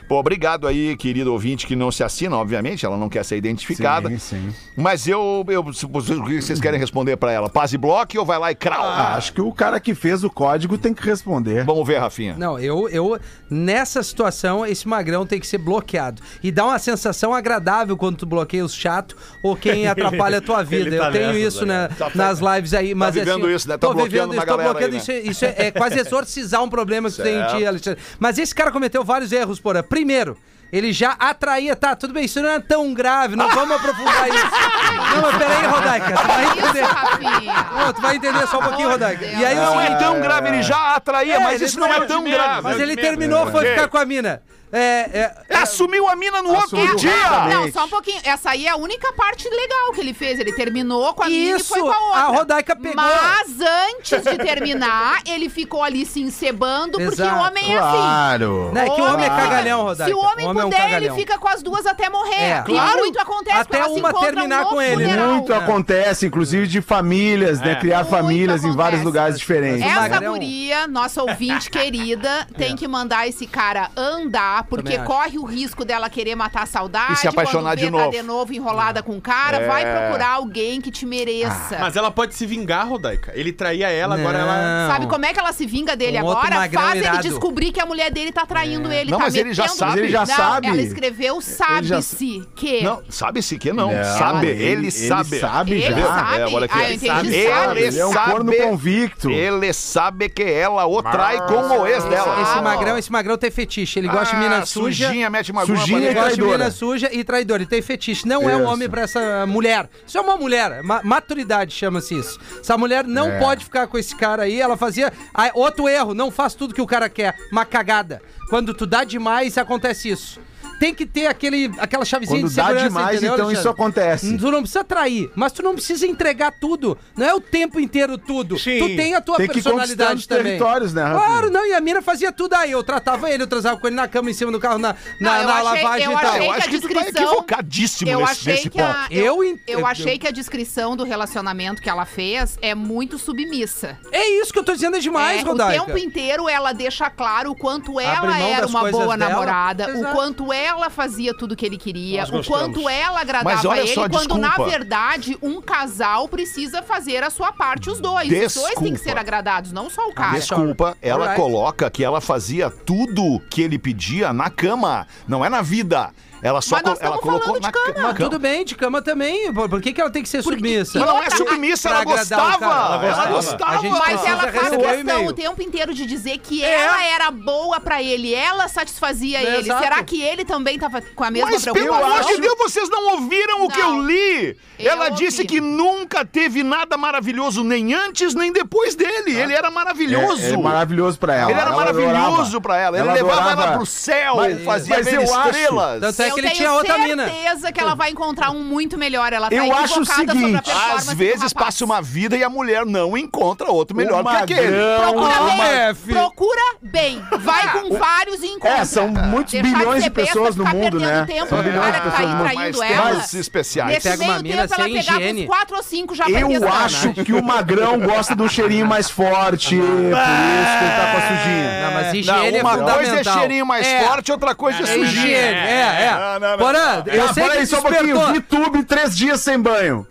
Speaker 4: Pô, obrigado aí, querido ouvinte, que não se assina, obviamente, ela não quer ser identificada.
Speaker 5: Sim, sim.
Speaker 4: Mas eu, eu, o que vocês querem responder pra ela? Paz e bloco ou vai lá e crau?
Speaker 5: Ah, acho que o cara que fez o código tem que responder.
Speaker 4: Vamos ver, Rafinha.
Speaker 7: Não, eu, eu, nessa situação, esse magrão tem que ser bloqueado. E dá uma sensação agradável quando tu bloqueia os chato ou quem atrapalha a tua vida.
Speaker 8: Ele tá
Speaker 7: eu tenho
Speaker 8: nessa,
Speaker 7: isso
Speaker 8: né?
Speaker 7: na, nas lives aí. Mas
Speaker 4: vivendo
Speaker 7: assim,
Speaker 4: isso, né? Tá
Speaker 7: tô
Speaker 4: bloqueando
Speaker 7: vivendo
Speaker 4: uma
Speaker 7: isso, tô
Speaker 4: galera
Speaker 7: bloqueando
Speaker 4: aí,
Speaker 7: isso. Isso é, é quase exorcizar um problema que tu tem em ti, Alexandre. Mas esse cara cometeu vários erros, porra. Primeiro, ele já atraía, tá, tudo bem, isso não é tão grave, não vamos aprofundar isso. Não, mas peraí, Rodaica, tu vai entender.
Speaker 6: Isso, Rafinha.
Speaker 7: Não, tu vai entender só um pouquinho, Rodaica. E aí,
Speaker 4: Não
Speaker 7: assim,
Speaker 4: é tão grave, ele já atraía,
Speaker 7: É,
Speaker 4: mas
Speaker 7: ele
Speaker 4: isso não é
Speaker 7: traiu
Speaker 4: tão
Speaker 8: de menos,
Speaker 4: grave.
Speaker 7: mas ele
Speaker 8: É.
Speaker 7: terminou, foi
Speaker 4: É.
Speaker 7: ficar com a mina. É, é,
Speaker 4: Assumiu a mina no outro
Speaker 5: Assumiu
Speaker 4: dia.
Speaker 5: rapidamente.
Speaker 6: Não, só um pouquinho. Essa aí é a única parte legal que ele fez. Ele terminou com a mina e
Speaker 7: Isso,
Speaker 6: foi com a outra.
Speaker 7: a Rodaica pegou.
Speaker 6: Mas antes de terminar, ele ficou ali se encebando, porque
Speaker 7: Exato.
Speaker 6: o homem é assim.
Speaker 5: Claro.
Speaker 7: Né, que o homem é
Speaker 6: Fica-
Speaker 7: cagalhão, Rodaica.
Speaker 6: Se o homem
Speaker 7: é um
Speaker 6: puder, ele
Speaker 7: cagalhão.
Speaker 6: fica com as duas até morrer.
Speaker 7: É.
Speaker 6: E
Speaker 7: Claro.
Speaker 6: muito acontece
Speaker 7: Até
Speaker 6: quando elas se
Speaker 7: uma
Speaker 6: encontram
Speaker 7: terminar
Speaker 6: no
Speaker 7: com ele, né?
Speaker 6: funeral.
Speaker 5: Muito acontece, inclusive de famílias, né?
Speaker 8: É.
Speaker 5: Criar
Speaker 6: Muito
Speaker 5: famílias em vários
Speaker 6: acontece.
Speaker 5: lugares diferentes.
Speaker 7: É,
Speaker 6: Essa
Speaker 7: Magrão.
Speaker 6: guria, nossa ouvinte querida, tem que mandar esse cara andar, porque
Speaker 7: Também acho.
Speaker 6: corre o risco dela querer matar a saudade.
Speaker 4: E se apaixonar
Speaker 6: quando vê,
Speaker 4: de novo.
Speaker 6: Tá de novo enrolada com o cara,
Speaker 4: É.
Speaker 6: vai procurar alguém que te mereça.
Speaker 8: Mas ela pode se vingar, Rodaica. Ele traía ela, agora ela...
Speaker 7: Não.
Speaker 6: Sabe como é que ela se vinga dele
Speaker 7: Um outro
Speaker 6: agora?
Speaker 7: magrão
Speaker 6: Faz ele
Speaker 7: irado.
Speaker 6: descobrir que a mulher dele tá traindo ele.
Speaker 4: Não,
Speaker 6: tá
Speaker 4: mas ele já
Speaker 6: metendo-
Speaker 4: sabe.
Speaker 5: Mas ele já
Speaker 6: Não,
Speaker 5: sabe.
Speaker 6: ela escreveu sabe-se que.
Speaker 4: Não, sabe-se que não.
Speaker 5: Não,
Speaker 4: sabe, ele,
Speaker 5: ele-
Speaker 4: sabe.
Speaker 5: ele sabe
Speaker 6: Ele
Speaker 5: já.
Speaker 6: sabe?
Speaker 4: É, olha aqui.
Speaker 6: Ah, eu entendi.
Speaker 4: Ele
Speaker 6: Sabe.
Speaker 5: Ele é um
Speaker 4: sabe-
Speaker 5: corno convicto.
Speaker 4: Ele sabe que ela o trai com o ex dela.
Speaker 7: Esse
Speaker 6: Ah,
Speaker 7: magrão, esse magrão tem fetiche. Ele gosta de mina
Speaker 4: Ah,
Speaker 7: suja.
Speaker 4: Sujinha, mete uma goma
Speaker 5: Sujinha
Speaker 4: pra
Speaker 5: e
Speaker 7: Ele
Speaker 4: dentro.
Speaker 7: gosta de
Speaker 5: traidora.
Speaker 7: mina suja e traidor. Ele tem fetiche. Não é um
Speaker 5: Isso.
Speaker 7: homem pra essa mulher. Isso é uma mulher. Ma- maturidade chama-se isso. Essa mulher não
Speaker 5: É.
Speaker 7: pode ficar com esse cara aí. Ela fazia. Ah, outro erro, não faz tudo que o cara quer. Uma cagada. Quando tu dá demais, acontece isso. Tem que ter aquele, aquela chavezinha
Speaker 5: Quando
Speaker 7: de
Speaker 5: dá
Speaker 7: segurança,
Speaker 5: demais,
Speaker 7: entendeu,
Speaker 5: então
Speaker 7: Alexandre?
Speaker 5: isso acontece.
Speaker 7: Tu não precisa trair, mas tu não precisa entregar tudo. Não é o tempo inteiro tudo.
Speaker 9: Sim.
Speaker 7: Tu tem a tua
Speaker 5: Tem que conquistar
Speaker 7: personalidade
Speaker 5: os
Speaker 7: também.
Speaker 5: territórios, né, Rafinha?
Speaker 7: Claro, não. E a mina fazia tudo aí. Eu tratava ele, eu transava com ele na cama, em cima do carro, na,
Speaker 6: Não,
Speaker 7: na,
Speaker 6: eu
Speaker 7: na
Speaker 6: achei-
Speaker 7: lavagem
Speaker 6: eu
Speaker 7: e tal.
Speaker 6: achei
Speaker 4: Eu
Speaker 6: que
Speaker 4: acho
Speaker 6: a
Speaker 4: que tu tá
Speaker 6: descrição-
Speaker 4: equivocadíssimo
Speaker 6: Eu
Speaker 4: nesse,
Speaker 6: achei
Speaker 4: nesse
Speaker 6: que a,
Speaker 4: ponto.
Speaker 6: eu,
Speaker 7: Eu en-
Speaker 6: eu
Speaker 7: eu-
Speaker 6: achei
Speaker 7: eu-
Speaker 6: que a descrição do relacionamento que ela fez é muito submissa.
Speaker 7: É isso que eu tô dizendo, é demais,
Speaker 6: É, o
Speaker 7: Rodaica.
Speaker 6: tempo inteiro ela deixa claro o quanto ela
Speaker 7: mão
Speaker 6: era
Speaker 7: das
Speaker 6: uma
Speaker 7: coisas
Speaker 6: boa
Speaker 7: dela.
Speaker 6: namorada, o
Speaker 7: Exato.
Speaker 6: quanto ela fazia tudo que ele queria,
Speaker 9: Nós
Speaker 6: o
Speaker 9: gostamos.
Speaker 6: quanto ela agradava
Speaker 4: Mas olha
Speaker 6: ele,
Speaker 4: só,
Speaker 6: quando na
Speaker 4: desculpa.
Speaker 6: verdade um casal precisa fazer a sua parte, os dois. Os dois têm que
Speaker 4: Desculpa.
Speaker 6: ser agradados, não só o cara.
Speaker 4: Desculpa, ela
Speaker 7: Alright.
Speaker 4: coloca que ela fazia tudo que ele pedia na cama, não é na vida. Ela só
Speaker 6: Mas nós
Speaker 4: co- ela
Speaker 6: estamos
Speaker 4: colocou
Speaker 6: falando
Speaker 4: na
Speaker 6: de cama.
Speaker 4: cama.
Speaker 7: Mas tudo bem, de cama também. Por, por que, que ela tem que ser submissa?
Speaker 4: Mas não é submissa,
Speaker 7: Pra
Speaker 4: ela
Speaker 7: agradar o
Speaker 4: gostava.
Speaker 7: cara.
Speaker 4: Ela
Speaker 7: Ela
Speaker 4: gostava.
Speaker 7: gostava. A gente
Speaker 6: Mas
Speaker 7: precisa
Speaker 6: ela faz
Speaker 7: receber o
Speaker 6: questão
Speaker 7: e-mail.
Speaker 6: o tempo inteiro de dizer que
Speaker 7: É.
Speaker 6: ela era boa pra ele, ela satisfazia ele.
Speaker 7: Exato.
Speaker 6: Será que ele também tava com a mesma
Speaker 4: Mas pelo
Speaker 6: preocupação?
Speaker 4: amor de Deus, vocês não ouviram o que eu
Speaker 6: Não.
Speaker 4: li?
Speaker 6: Eu
Speaker 4: Ela
Speaker 6: ouvi.
Speaker 4: disse que nunca teve nada maravilhoso, nem antes, nem depois dele. Ele era maravilhoso.
Speaker 5: É, é maravilhoso pra ela.
Speaker 4: Ele era
Speaker 5: Ela
Speaker 4: maravilhoso
Speaker 5: adorava.
Speaker 4: pra ela. Ele
Speaker 5: Ela
Speaker 4: levava
Speaker 5: adorava.
Speaker 4: ela pro céu,
Speaker 5: Mas-
Speaker 4: fazia
Speaker 5: mas
Speaker 4: ver
Speaker 5: eu acho-
Speaker 4: estrelas.
Speaker 7: Tanto é
Speaker 6: Eu
Speaker 7: que ele
Speaker 6: tenho
Speaker 7: tinha outra mina.
Speaker 6: certeza que ela vai encontrar um muito melhor. Ela tá
Speaker 5: Eu acho o
Speaker 6: equivocada sobre a
Speaker 5: seguinte,
Speaker 6: performance
Speaker 4: Às
Speaker 6: do
Speaker 4: vezes
Speaker 6: rapaz.
Speaker 4: passa uma vida e a mulher não encontra outro melhor
Speaker 5: O
Speaker 4: que aquele.
Speaker 5: magrão-
Speaker 6: Procura
Speaker 5: Uma-
Speaker 6: bem.
Speaker 7: É, filho.
Speaker 6: Procura bem. Vai com vários e encontra.
Speaker 5: É, são muitos
Speaker 6: Deixar
Speaker 5: bilhões
Speaker 6: ser
Speaker 5: de pessoas
Speaker 6: besta,
Speaker 5: no
Speaker 6: ficar
Speaker 5: mundo,
Speaker 6: perdendo
Speaker 5: né?
Speaker 6: Tempo
Speaker 5: São
Speaker 6: com o
Speaker 5: bilhões
Speaker 6: cara
Speaker 5: de
Speaker 6: que tá
Speaker 5: pessoas
Speaker 6: aí
Speaker 5: no mundo.
Speaker 6: traindo
Speaker 4: Mas
Speaker 6: ela.
Speaker 4: temas especiais.
Speaker 6: Nesse
Speaker 7: Pega uma
Speaker 6: meio
Speaker 7: mina
Speaker 6: tempo, ela
Speaker 7: sem
Speaker 6: pegava
Speaker 7: higiene.
Speaker 6: uns quatro ou cinco já pra
Speaker 5: Eu
Speaker 6: testar.
Speaker 5: acho que o magrão gosta de um cheirinho mais forte, por isso que ele tá com a sujinha.
Speaker 7: Não, mas
Speaker 4: Não,
Speaker 7: higiene é
Speaker 4: uma coisa é
Speaker 7: fundamental.
Speaker 4: cheirinho mais
Speaker 7: É.
Speaker 4: forte, outra coisa é
Speaker 7: É
Speaker 4: sujinha.
Speaker 7: higiene, é, é.
Speaker 4: Não, não, não.
Speaker 7: Porã, eu
Speaker 5: Ah,
Speaker 7: sei
Speaker 5: peraí,
Speaker 7: que
Speaker 5: só um pouquinho.
Speaker 7: despertou.
Speaker 5: VTube, três dias sem banho.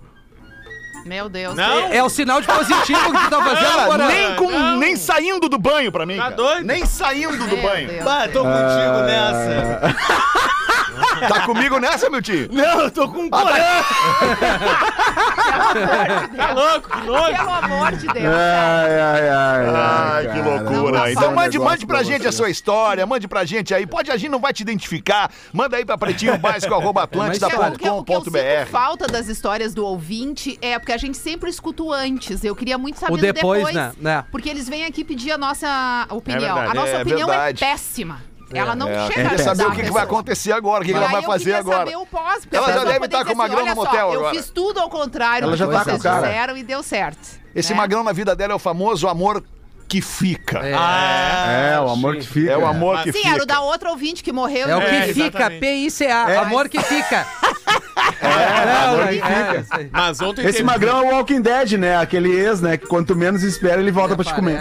Speaker 6: Meu Deus.
Speaker 8: Não.
Speaker 7: É o sinal de positivo que tu tá fazendo,
Speaker 4: Cara,
Speaker 7: Porã.
Speaker 4: nem, com,
Speaker 8: Não.
Speaker 4: nem saindo do banho pra mim.
Speaker 8: Tá
Speaker 4: cara.
Speaker 8: doido?
Speaker 4: Nem saindo do
Speaker 6: Meu
Speaker 4: banho.
Speaker 6: Deus.
Speaker 9: Bah, tô contigo nessa.
Speaker 4: Tá comigo nessa, meu tio?
Speaker 9: Não, eu tô com um coração.
Speaker 8: Tá louco, que nojo.
Speaker 6: Pelo amor de Deus.
Speaker 5: Ai, ai, ai.
Speaker 4: Ai,
Speaker 5: ai,
Speaker 4: que
Speaker 5: cara.
Speaker 4: loucura.
Speaker 6: Não,
Speaker 4: Então
Speaker 6: não
Speaker 4: mande,
Speaker 5: fala um
Speaker 4: mande pra
Speaker 5: negócio
Speaker 4: gente
Speaker 5: pra
Speaker 4: a sua história, mande pra gente aí. Pode agir, não vai te identificar. Manda aí pra pretinho básico, arroba atlântida
Speaker 6: É, o
Speaker 4: ponto
Speaker 6: que, eu-
Speaker 4: com
Speaker 6: o que eu
Speaker 4: ponto
Speaker 6: sinto
Speaker 4: br.
Speaker 6: falta das histórias do ouvinte é porque a gente sempre escuta o antes. Eu queria muito saber
Speaker 7: O
Speaker 6: do
Speaker 7: depois,
Speaker 6: depois.
Speaker 7: né? Né?
Speaker 6: Porque eles vêm aqui pedir a nossa opinião.
Speaker 8: verdade.
Speaker 6: a nossa
Speaker 4: É
Speaker 6: opinião
Speaker 4: verdade.
Speaker 6: é péssima. Ela não
Speaker 4: É,
Speaker 6: chega
Speaker 4: queria
Speaker 6: a
Speaker 4: saber
Speaker 6: ajudar
Speaker 4: o que,
Speaker 6: a
Speaker 4: que vai
Speaker 6: pessoa.
Speaker 4: acontecer agora, o que, que
Speaker 6: E
Speaker 4: ela
Speaker 6: aí
Speaker 4: vai
Speaker 6: eu
Speaker 4: fazer
Speaker 6: queria
Speaker 4: agora.
Speaker 6: saber o pós, porque
Speaker 4: Ela
Speaker 6: a
Speaker 4: já
Speaker 6: pessoa
Speaker 4: deve
Speaker 6: poder
Speaker 4: estar
Speaker 6: dizer
Speaker 4: com o
Speaker 6: assim,
Speaker 4: magrão
Speaker 6: olha
Speaker 4: no
Speaker 6: só,
Speaker 4: motel
Speaker 6: eu
Speaker 4: agora.
Speaker 6: fiz tudo ao contrário
Speaker 5: Ela
Speaker 6: do
Speaker 5: já
Speaker 6: que
Speaker 5: tá
Speaker 6: vocês
Speaker 5: com o cara.
Speaker 6: fizeram e deu certo.
Speaker 4: Esse
Speaker 6: né?
Speaker 4: magrão na vida dela é o famoso amor que fica. É,
Speaker 5: É, o amor que fica.
Speaker 4: o amor que
Speaker 6: Sim,
Speaker 4: fica.
Speaker 6: era o da outra ouvinte que morreu.
Speaker 7: É o
Speaker 6: né?
Speaker 7: que
Speaker 8: É,
Speaker 7: fica,
Speaker 8: exatamente.
Speaker 7: P I C A, amor que fica.
Speaker 5: É,
Speaker 7: Não,
Speaker 5: glorifica.
Speaker 7: é, isso aí.
Speaker 8: Mas ontem
Speaker 5: Esse
Speaker 8: teve-
Speaker 5: magrão é o Walking Dead, né? Aquele ex, né? Que quanto menos espera, ele volta pra te comer.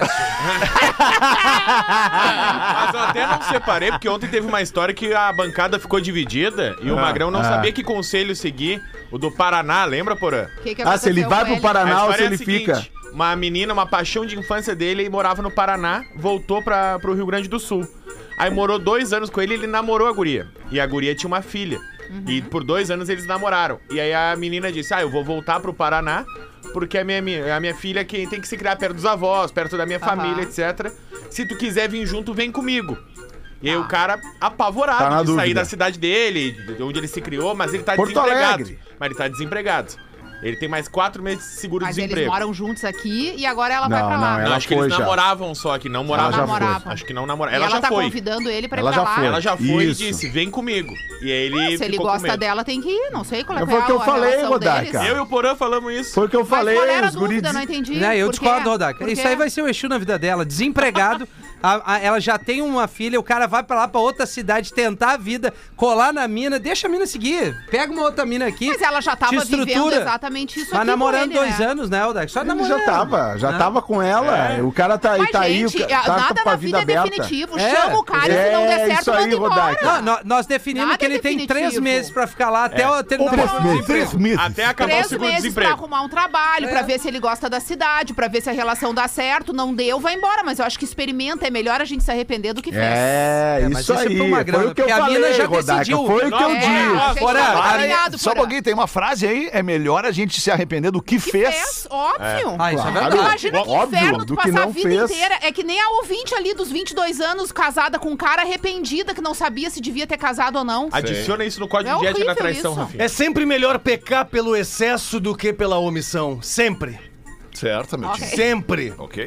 Speaker 8: Mas eu até não separei, porque ontem teve uma história que a bancada ficou dividida e o Magrão não
Speaker 5: ah.
Speaker 8: sabia que conselho seguir. O do Paraná, lembra, Porã?
Speaker 6: Que que
Speaker 5: Ah, se ele
Speaker 6: aconteceu
Speaker 5: vai
Speaker 6: com
Speaker 5: pro
Speaker 6: ele?
Speaker 8: A
Speaker 5: Paraná ou
Speaker 8: história
Speaker 5: se
Speaker 8: é a
Speaker 5: ele
Speaker 8: seguinte,
Speaker 5: fica.
Speaker 8: uma menina, uma paixão de infância dele, morava no Paraná, voltou pra, pro Rio Grande do Sul. Aí morou dois anos com ele, ele namorou a guria. E a guria tinha uma filha.
Speaker 6: Uhum.
Speaker 8: E por dois anos eles namoraram. E aí a menina disse, ah, eu vou voltar pro Paraná, porque a minha, minha- a minha filha que tem que se criar perto dos avós, perto da minha
Speaker 6: Aham.
Speaker 8: família, etcétera. Se tu quiser vir junto, vem comigo. E aí o cara apavorado
Speaker 5: Tá na
Speaker 8: de sair
Speaker 5: dúvida.
Speaker 8: da cidade dele, de onde ele se criou, mas ele tá
Speaker 5: Porto
Speaker 8: desempregado.
Speaker 5: Alegre.
Speaker 8: Mas ele tá desempregado. Ele tem mais quatro meses de
Speaker 6: Mas eles
Speaker 8: seguro-desemprego.
Speaker 6: moram juntos aqui e agora ela vai
Speaker 5: Não,
Speaker 6: pra lá.
Speaker 5: não,
Speaker 8: Não,
Speaker 5: Ela
Speaker 8: acho que eles
Speaker 5: foi já.
Speaker 8: namoravam só, que não moravam.
Speaker 5: já foi.
Speaker 6: Namoravam.
Speaker 8: Acho que não namoravam.
Speaker 6: E
Speaker 8: Ela,
Speaker 6: ela
Speaker 8: já
Speaker 6: tá
Speaker 8: foi.
Speaker 6: convidando ele pra ir
Speaker 5: Ela
Speaker 6: pra
Speaker 5: já
Speaker 6: lá.
Speaker 5: foi.
Speaker 8: Ela já foi
Speaker 5: Isso.
Speaker 8: e disse, vem comigo. E aí ele
Speaker 6: Se ele
Speaker 8: ficou com
Speaker 6: gosta
Speaker 8: medo.
Speaker 6: dela, tem que ir. Não sei qual é,
Speaker 5: É,
Speaker 6: qual
Speaker 5: foi o que eu
Speaker 6: a
Speaker 5: falei,
Speaker 6: relação
Speaker 5: Rodaica.
Speaker 6: deles.
Speaker 8: Eu e o Porã falamos isso.
Speaker 5: Foi o que eu
Speaker 6: Mas
Speaker 5: falei,
Speaker 6: qual era a
Speaker 5: os guris.
Speaker 6: dúvida? Não entendi.
Speaker 7: Não, eu
Speaker 6: Por quê?
Speaker 7: discordo, Rodaica.
Speaker 6: Por
Speaker 7: Isso
Speaker 6: quê?
Speaker 7: aí vai ser o Exu na vida dela. Desempregado, a- a- ela já tem uma filha, o cara vai pra lá, pra outra cidade, tentar a vida, colar na mina, deixa a mina seguir. Pega uma outra mina aqui.
Speaker 6: Mas ela já
Speaker 7: te
Speaker 6: tava vivendo
Speaker 7: estrutura.
Speaker 6: exatamente isso
Speaker 7: Mas
Speaker 6: aqui
Speaker 7: namorando
Speaker 6: com ele,
Speaker 7: dois
Speaker 6: né?
Speaker 7: anos, né, Rodaica? Só
Speaker 5: Ele
Speaker 7: namorando.
Speaker 5: já tava, já
Speaker 7: Né?
Speaker 5: tava com ela. O cara tá,
Speaker 6: Mas,
Speaker 5: tá aí,
Speaker 6: gente,
Speaker 5: o ca- tá
Speaker 6: nada
Speaker 5: com a
Speaker 6: na
Speaker 5: vida
Speaker 6: vida é
Speaker 5: aberta.
Speaker 6: definitivo.
Speaker 7: É,
Speaker 6: Chama o cara e se não
Speaker 5: é
Speaker 6: der certo,
Speaker 5: isso aí,
Speaker 6: manda embora.
Speaker 5: Rodaica.
Speaker 7: Não, nó- nós definimos
Speaker 6: Nada
Speaker 7: que ele
Speaker 6: é
Speaker 7: tem três
Speaker 6: definitivo.
Speaker 7: meses pra ficar lá até o terminar o
Speaker 5: Três
Speaker 7: seguro-desemprego.
Speaker 5: meses.
Speaker 8: Até acabar o
Speaker 6: Três meses pra
Speaker 8: seguro-desemprego.
Speaker 6: arrumar um trabalho,
Speaker 7: É.
Speaker 6: pra ver se ele gosta da cidade, pra ver se a relação dá certo. Não deu, vai embora. Mas eu acho que experimenta. É melhor a gente se arrepender do que fez.
Speaker 5: É,
Speaker 7: É, mas
Speaker 5: isso
Speaker 7: isso é
Speaker 5: aí.
Speaker 7: pro Magrão,
Speaker 5: Foi o que eu
Speaker 7: porque a mina
Speaker 5: falei,
Speaker 7: já
Speaker 5: Rodaica.
Speaker 7: decidiu.
Speaker 5: Foi o que eu
Speaker 6: É,
Speaker 5: disse.
Speaker 6: gente,
Speaker 7: Porã,
Speaker 6: tá
Speaker 7: a-
Speaker 6: alinhado,
Speaker 4: Só um
Speaker 6: Porã.
Speaker 4: pouquinho, tem uma frase aí, é melhor a gente se arrepender do que,
Speaker 6: Que
Speaker 4: fez.
Speaker 6: fez, óbvio.
Speaker 7: Ah, isso é
Speaker 5: Claro.
Speaker 7: verdade.
Speaker 6: Imagina que
Speaker 5: Óbvio,
Speaker 6: inferno
Speaker 5: do
Speaker 6: tu
Speaker 5: que
Speaker 6: passar a
Speaker 5: não
Speaker 6: vida
Speaker 5: fez.
Speaker 6: inteira. É que nem a ouvinte ali dos vinte e dois anos, casada com um cara, arrependida, que não sabia se devia ter casado ou não.
Speaker 8: Adiciona isso no
Speaker 6: É
Speaker 8: código de ética da
Speaker 6: horrível
Speaker 8: traição,
Speaker 6: isso.
Speaker 8: Rafinha.
Speaker 9: É sempre melhor pecar pelo excesso do que pela omissão. Sempre.
Speaker 4: Certamente.
Speaker 6: Ok.
Speaker 9: Sempre.
Speaker 4: Ok.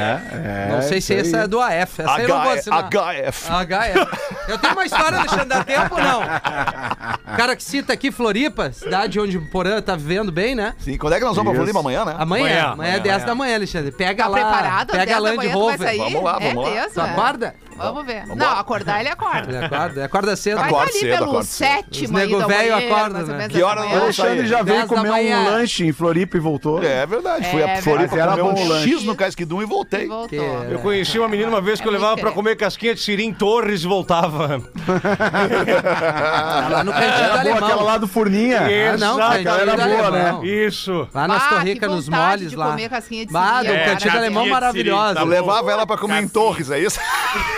Speaker 5: É,
Speaker 7: Não sei se
Speaker 5: isso
Speaker 7: essa
Speaker 5: aí.
Speaker 7: é do A F. Essa aí eu não vou assinar.
Speaker 4: H F.
Speaker 7: H F. Eu tenho uma história, Alexandre, dá tempo ou não? O cara que cita aqui Floripa, cidade onde o Porã tá vivendo bem, né?
Speaker 4: Sim, quando é que nós vamos pra
Speaker 5: Isso.
Speaker 4: Floripa amanhã, né?
Speaker 7: Amanhã,
Speaker 9: Amanhã,
Speaker 7: amanhã é dez da manhã, Alexandre. Pega
Speaker 6: Tá
Speaker 7: lá,
Speaker 6: preparado?
Speaker 7: pega a
Speaker 6: dez da
Speaker 7: Land
Speaker 6: manhã tu vai
Speaker 7: Rover.
Speaker 6: sair?
Speaker 4: Vamos lá,
Speaker 6: é
Speaker 4: vamos lá.
Speaker 6: mesmo,
Speaker 7: Tu
Speaker 6: é.
Speaker 7: acorda?
Speaker 6: Vamos ver.
Speaker 4: Vamos
Speaker 6: não,
Speaker 4: lá.
Speaker 6: acordar ele acorda.
Speaker 7: Ele acorda, ele acorda cedo.
Speaker 6: Vai
Speaker 4: Acorda
Speaker 6: estar ali
Speaker 4: cedo,
Speaker 6: pelo
Speaker 4: acorda cedo.
Speaker 6: sétimo
Speaker 7: Os
Speaker 6: aí
Speaker 7: nego
Speaker 6: da
Speaker 7: velho
Speaker 6: manhã,
Speaker 7: acordam,
Speaker 6: mais ou
Speaker 7: né?
Speaker 6: menos
Speaker 4: Que
Speaker 6: da
Speaker 4: hora
Speaker 6: manhã.
Speaker 4: eu
Speaker 5: O Alexandre já veio
Speaker 7: dez da
Speaker 5: comer
Speaker 7: manhã.
Speaker 5: um lanche em Floripa e voltou.
Speaker 4: É verdade. Fui
Speaker 6: É
Speaker 4: a Floripa
Speaker 5: verdade.
Speaker 4: comer
Speaker 5: Era bom
Speaker 4: um
Speaker 5: o lanche.
Speaker 4: X no Casquidum e voltei.
Speaker 6: Voltou.
Speaker 7: Que-
Speaker 9: Eu conheci uma menina uma vez que eu
Speaker 6: É
Speaker 9: levava
Speaker 6: muito
Speaker 9: pra
Speaker 6: querer.
Speaker 9: comer casquinha de siri em Torres e voltava.
Speaker 7: Tá lá no cantinho do
Speaker 5: Era boa, aquela
Speaker 7: alemão.
Speaker 5: lá do Furninha.
Speaker 7: Ah, não,
Speaker 9: Exato.
Speaker 7: cantinho
Speaker 5: Aquela
Speaker 7: do
Speaker 5: era boa,
Speaker 7: alemão.
Speaker 5: né?
Speaker 9: Isso.
Speaker 7: Lá nas
Speaker 6: Ah,
Speaker 7: Torricas,
Speaker 6: que
Speaker 7: nos
Speaker 6: vontade
Speaker 7: moles
Speaker 6: de
Speaker 7: lá.
Speaker 6: comer casquinha de
Speaker 7: Bah,
Speaker 6: siri
Speaker 7: do
Speaker 6: agora.
Speaker 7: cantinho do
Speaker 8: casquinha
Speaker 7: alemão
Speaker 8: de
Speaker 7: maravilhosa.
Speaker 8: siri,
Speaker 4: Tu
Speaker 8: tá
Speaker 4: levava ela pra comer em
Speaker 8: Casquinha.
Speaker 4: Torres, é isso?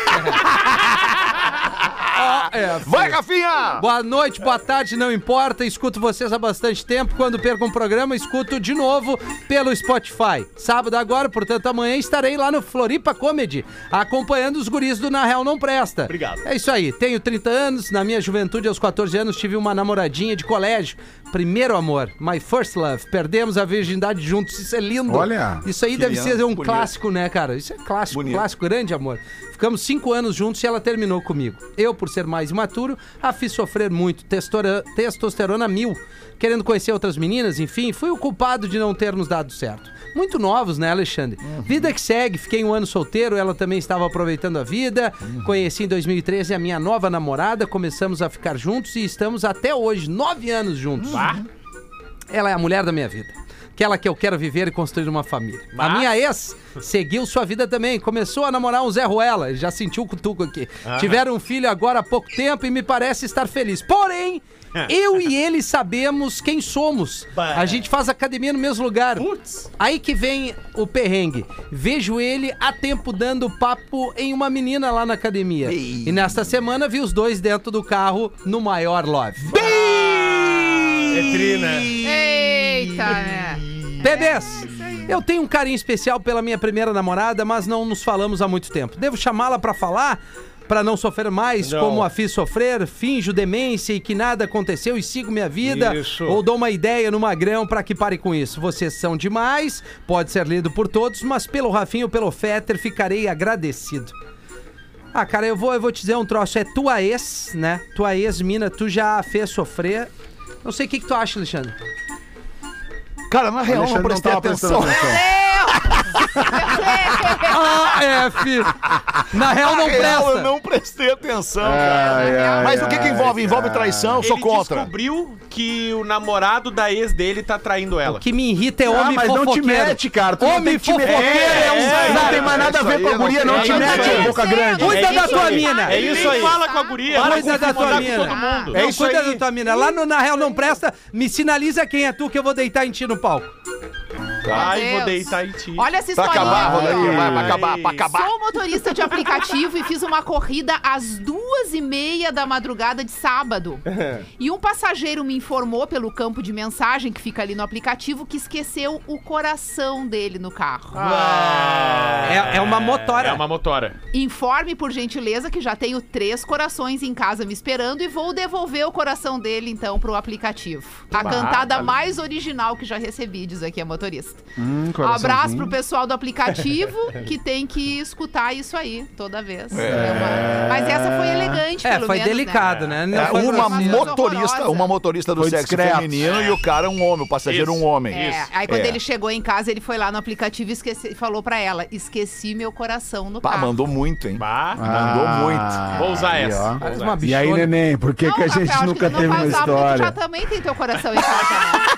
Speaker 7: É,
Speaker 4: Vai, Rafinha!
Speaker 7: Boa noite, boa tarde, não importa. Escuto vocês há bastante tempo. Quando perco um programa, escuto de novo pelo Spotify. Sábado agora, portanto, amanhã estarei lá no Floripa Comedy, acompanhando os guris do Na Real Não Presta.
Speaker 8: Obrigado.
Speaker 7: É isso aí. Tenho trinta anos. Na minha juventude, aos quatorze anos, tive uma namoradinha de colégio. Primeiro amor, my first love. Perdemos a virgindade juntos. Isso é lindo.
Speaker 5: Olha,
Speaker 7: Isso aí
Speaker 4: que
Speaker 7: deve
Speaker 4: lindo,
Speaker 7: ser um
Speaker 4: bonito.
Speaker 7: clássico, né, cara? Isso é clássico,
Speaker 4: Bonito.
Speaker 7: clássico, grande amor. Ficamos cinco anos juntos e ela terminou comigo. Eu, por ser mais imaturo, a fiz sofrer muito, testora- testosterona mil. Querendo conhecer outras meninas, enfim, fui o culpado de não termos dado certo. Muito novos, né, Alexandre? Vida que segue, fiquei um ano solteiro, ela também estava aproveitando a vida. Conheci em dois mil e treze a minha nova namorada, começamos a ficar juntos e estamos até hoje, nove anos juntos. Ela é a mulher da minha vida. Aquela que eu quero viver e construir uma família. A minha ex seguiu sua vida também. Começou a namorar um Zé Ruela. Já sentiu o cutuco aqui. Tiveram um filho agora há pouco tempo e me parece estar feliz. Porém, eu e ele sabemos quem somos. A gente faz academia no mesmo lugar.
Speaker 8: Putz.
Speaker 7: Aí que vem o perrengue. Vejo ele há tempo dando papo em uma menina lá na academia. E nesta semana vi os dois dentro do carro no maior love.
Speaker 9: É tri, né?
Speaker 6: Eita, né?
Speaker 7: Bebês, eu tenho um carinho especial pela minha primeira namorada, mas não nos falamos há muito tempo. Devo chamá-la pra falar? Pra não sofrer mais,
Speaker 9: Não.
Speaker 7: como a fiz sofrer, finjo demência e que nada aconteceu e sigo minha vida?
Speaker 9: Isso.
Speaker 7: Ou dou uma ideia no Magrão pra que pare com isso? Vocês são demais, pode ser lido por todos, mas pelo Rafinho, pelo Fetter, ficarei agradecido. Ah, cara, eu vou, eu vou te dizer um troço, é tua ex, né? Tua ex, mina, tu já fez sofrer. Não sei o que, que tu acha, Alexandre.
Speaker 4: Cara, na real, não
Speaker 5: Alexandre não
Speaker 4: prestei
Speaker 5: tava prestando
Speaker 4: atenção.
Speaker 5: atenção.
Speaker 7: A F. Na real não
Speaker 4: Na real,
Speaker 7: presta.
Speaker 4: eu não prestei atenção, cara.
Speaker 5: Ai, ai,
Speaker 4: Mas o que que
Speaker 5: ai,
Speaker 4: envolve? Envolve
Speaker 5: ai.
Speaker 4: traição? Eu sou
Speaker 8: Ele
Speaker 4: contra.
Speaker 8: descobriu que o namorado da ex dele tá traindo ela.
Speaker 7: O que me irrita é
Speaker 5: Ah,
Speaker 7: homem
Speaker 5: mas não te
Speaker 7: fofoqueiro.
Speaker 5: mete, cara. Tu não
Speaker 7: Homem
Speaker 5: tem que te meter.
Speaker 7: fofoqueiro é um
Speaker 5: É, não tem mais nada a ver com a guria, não te
Speaker 8: é
Speaker 5: mete,
Speaker 8: isso aí.
Speaker 5: boca grande.
Speaker 7: Cuida
Speaker 8: É
Speaker 7: da
Speaker 8: isso
Speaker 7: tua
Speaker 8: aí.
Speaker 7: mina.
Speaker 8: É isso aí. Fala com a guria.
Speaker 7: Cuida
Speaker 8: Para com
Speaker 7: da tua
Speaker 8: incomodar
Speaker 7: mina.
Speaker 8: com todo mundo.
Speaker 7: Não,
Speaker 9: É isso
Speaker 7: cuida
Speaker 9: aí.
Speaker 7: da tua mina. Lá no Na Real Não Presta, me sinaliza quem é tu que eu vou deitar em ti no palco.
Speaker 8: Ai,
Speaker 6: Deus.
Speaker 8: vou deitar em ti.
Speaker 6: Olha essa
Speaker 4: Pra
Speaker 6: historinha
Speaker 4: acabar,
Speaker 6: aqui,
Speaker 4: Rodaquinho,
Speaker 6: ó.
Speaker 4: vai, pra acabar, pra acabar.
Speaker 6: Sou motorista de aplicativo e fiz uma corrida às duas e meia da madrugada de sábado. E um passageiro me informou pelo campo de mensagem que fica ali no aplicativo que esqueceu o coração dele no carro.
Speaker 7: É, é uma motora.
Speaker 8: É uma motora.
Speaker 6: Informe, por gentileza, que já tenho três corações em casa me esperando e vou devolver o coração dele, então, pro aplicativo. A cantada mais original que já recebi, diz aqui a motorista.
Speaker 5: Hum,
Speaker 6: Abraço pro pessoal do aplicativo que tem que escutar isso aí toda vez. É uma- Mas essa foi elegante,
Speaker 7: É,
Speaker 6: pelo
Speaker 7: foi
Speaker 6: menos,
Speaker 7: delicado,
Speaker 6: né?
Speaker 7: né? Não
Speaker 4: É,
Speaker 7: foi
Speaker 4: uma
Speaker 6: coisa
Speaker 4: motorista,
Speaker 6: horrorosa.
Speaker 4: uma motorista do
Speaker 5: Foi
Speaker 4: sexo
Speaker 5: discreto.
Speaker 4: feminino e o cara é um homem, o passageiro
Speaker 8: Isso.
Speaker 4: um homem.
Speaker 6: É, aí quando
Speaker 4: É.
Speaker 6: ele chegou em casa, ele foi lá no aplicativo e esqueci- falou pra ela, esqueci meu coração no
Speaker 4: Pá,
Speaker 6: carro.
Speaker 4: mandou muito, hein?
Speaker 8: Bah.
Speaker 4: Mandou muito.
Speaker 5: Ah,
Speaker 8: Vou usar
Speaker 5: aí,
Speaker 8: essa.
Speaker 5: ó.
Speaker 8: Vou
Speaker 7: Parece
Speaker 8: usar
Speaker 7: uma
Speaker 8: essa.
Speaker 5: E aí,
Speaker 7: bichona.
Speaker 5: neném, por que,
Speaker 6: Não,
Speaker 5: que a
Speaker 6: Rafael,
Speaker 5: gente
Speaker 6: acho
Speaker 5: nunca
Speaker 6: que tu
Speaker 5: teve
Speaker 6: não
Speaker 5: uma
Speaker 6: vai usar, porque tu
Speaker 5: história?
Speaker 6: já também tem teu coração em casa, né?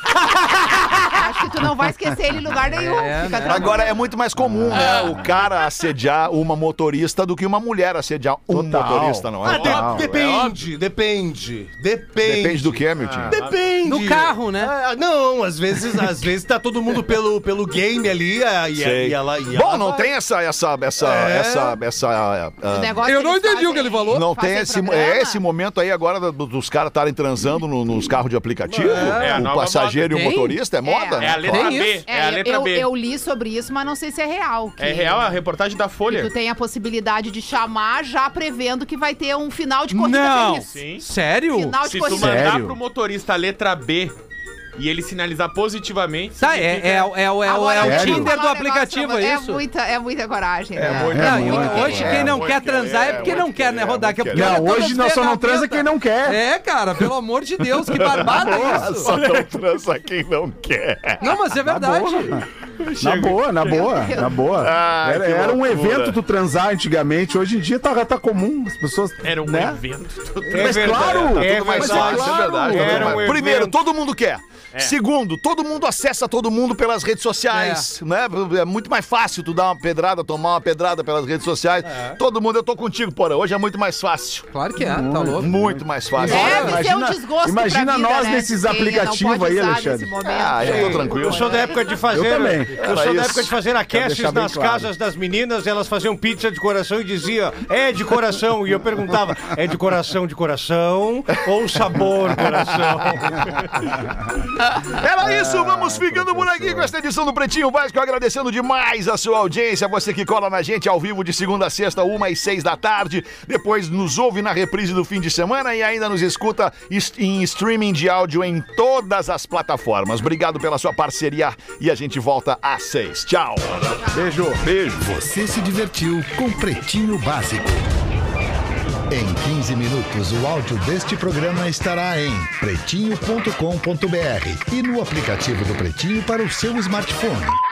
Speaker 6: Acho que tu não vai esquecer ele em lugar nenhum.
Speaker 7: É,
Speaker 6: Fica
Speaker 7: né?
Speaker 6: tranquilo.
Speaker 4: Agora é muito mais comum, né? O cara assediar uma motorista do que uma mulher assediar um
Speaker 5: Total.
Speaker 4: motorista, não é?
Speaker 9: Ah, de-
Speaker 4: Óbvio, é
Speaker 9: depende, depende, depende.
Speaker 4: Depende do que, Milton?
Speaker 9: Depende.
Speaker 7: No carro, né?
Speaker 9: Ah, não, às vezes, às vezes tá todo mundo pelo, pelo game ali ah, e,
Speaker 4: Sei.
Speaker 9: e ela. E
Speaker 4: Bom,
Speaker 9: ela
Speaker 4: não
Speaker 9: vai.
Speaker 4: tem essa, essa, essa,
Speaker 9: É.
Speaker 4: essa, essa, ah,
Speaker 6: O negócio
Speaker 7: Eu não
Speaker 6: eles
Speaker 7: entendi o que ele
Speaker 6: fazem-
Speaker 7: falou.
Speaker 4: não tem
Speaker 6: fazem
Speaker 4: esse,
Speaker 6: programa.
Speaker 4: é esse momento aí agora do- dos caras estarem transando no- nos carros de aplicativo?
Speaker 8: É a
Speaker 4: o
Speaker 8: nova
Speaker 4: passageiro
Speaker 7: moda.
Speaker 4: e o
Speaker 7: Tem?
Speaker 4: motorista? É moda?
Speaker 8: É a letra
Speaker 7: Tem
Speaker 8: B.
Speaker 7: isso?
Speaker 8: É a
Speaker 6: É,
Speaker 8: letra
Speaker 6: eu,
Speaker 8: B.
Speaker 6: eu li sobre isso, mas não sei se é real. que-
Speaker 8: É real a reportagem da
Speaker 6: Que
Speaker 8: Folha.
Speaker 6: tu tem a possibilidade de chamar já prevendo que vai ter um final de corrida
Speaker 7: Não.
Speaker 6: feliz.
Speaker 8: Sim.
Speaker 7: Sério?
Speaker 6: Final de
Speaker 8: Se tu
Speaker 6: corrida.
Speaker 8: mandar
Speaker 5: Sério?
Speaker 8: pro motorista a letra B e ele sinalizar positivamente.
Speaker 7: Tá, é,
Speaker 8: significa-
Speaker 7: é, é, o- é, o- é, o-
Speaker 6: Agora,
Speaker 7: é o
Speaker 6: deixa eu
Speaker 7: Tinder
Speaker 6: falar
Speaker 7: do
Speaker 6: um
Speaker 7: aplicativo,
Speaker 6: negócio,
Speaker 7: é
Speaker 6: é
Speaker 7: isso?
Speaker 6: muita, é muita coragem.
Speaker 4: É
Speaker 6: né?
Speaker 4: muito,
Speaker 7: Não,
Speaker 4: é
Speaker 7: e
Speaker 4: muito,
Speaker 7: hoje
Speaker 4: é
Speaker 7: quem não
Speaker 4: muito
Speaker 7: quer
Speaker 4: querer,
Speaker 7: transar é porque
Speaker 4: é
Speaker 7: não
Speaker 4: muito
Speaker 7: quer, né,
Speaker 4: querer,
Speaker 7: Rodar?
Speaker 4: é muito
Speaker 7: Que
Speaker 4: querer.
Speaker 5: Não,
Speaker 7: todas
Speaker 5: hoje nós só não transa quem não quer.
Speaker 7: É, cara, pelo amor de Deus, que barbada isso.
Speaker 4: Só não transa quem não quer.
Speaker 7: Não, mas é verdade.
Speaker 5: Na boa, na boa, na boa.
Speaker 4: Ai,
Speaker 5: Era,
Speaker 4: que
Speaker 5: era um
Speaker 4: loucura.
Speaker 5: evento tu transar antigamente, hoje em dia tá, tá comum, as pessoas.
Speaker 8: Era um
Speaker 5: né?
Speaker 8: evento.
Speaker 9: É
Speaker 5: Mas
Speaker 9: verdade,
Speaker 5: claro,
Speaker 9: é
Speaker 4: Tudo mais
Speaker 9: verdade.
Speaker 4: fácil, é verdade.
Speaker 9: Era
Speaker 4: Tudo
Speaker 9: um
Speaker 4: mais- Primeiro,
Speaker 9: evento.
Speaker 4: todo mundo quer.
Speaker 8: É.
Speaker 4: Segundo, todo mundo acessa todo mundo pelas redes sociais, né? É muito mais fácil tu dar uma pedrada, tomar uma pedrada pelas redes sociais. Todo mundo, eu tô contigo, porra. Hoje é muito mais fácil.
Speaker 7: Claro que é, tá louco.
Speaker 4: Muito mais fácil.
Speaker 6: Deve ser um
Speaker 5: Imagina-
Speaker 6: desgosto
Speaker 5: imagina
Speaker 6: pra vida,
Speaker 5: nós
Speaker 6: né?
Speaker 5: nesses
Speaker 6: Quem
Speaker 5: aplicativos
Speaker 6: não pode
Speaker 5: aí,
Speaker 6: usar
Speaker 5: Alexandre.
Speaker 6: nesse momento.
Speaker 4: Ah, eu tô tranquilo.
Speaker 9: Eu sou da época de fazer.
Speaker 5: Eu também.
Speaker 9: Eu
Speaker 4: Era
Speaker 9: sou da
Speaker 4: isso.
Speaker 9: época de fazer aqueces
Speaker 5: deixar bem
Speaker 9: nas
Speaker 5: claro.
Speaker 9: casas das meninas, elas faziam pizza de coração e dizia, é de coração. E eu perguntava, é de coração de coração ou sabor coração?
Speaker 4: Era isso, vamos ficando por aqui com esta edição do Pretinho Básico, agradecendo demais a sua audiência, você que cola na gente ao vivo de segunda a sexta, uma às seis da tarde, depois nos ouve na reprise do fim de semana e ainda nos escuta est- em streaming de áudio em todas as plataformas. Obrigado pela sua parceria e a gente volta às seis. Tchau.
Speaker 5: Beijo.
Speaker 4: Beijo.
Speaker 2: Você se divertiu com Pretinho Básico. Em quinze minutos, o áudio deste programa estará em pretinho ponto com ponto br e no aplicativo do Pretinho para o seu smartphone.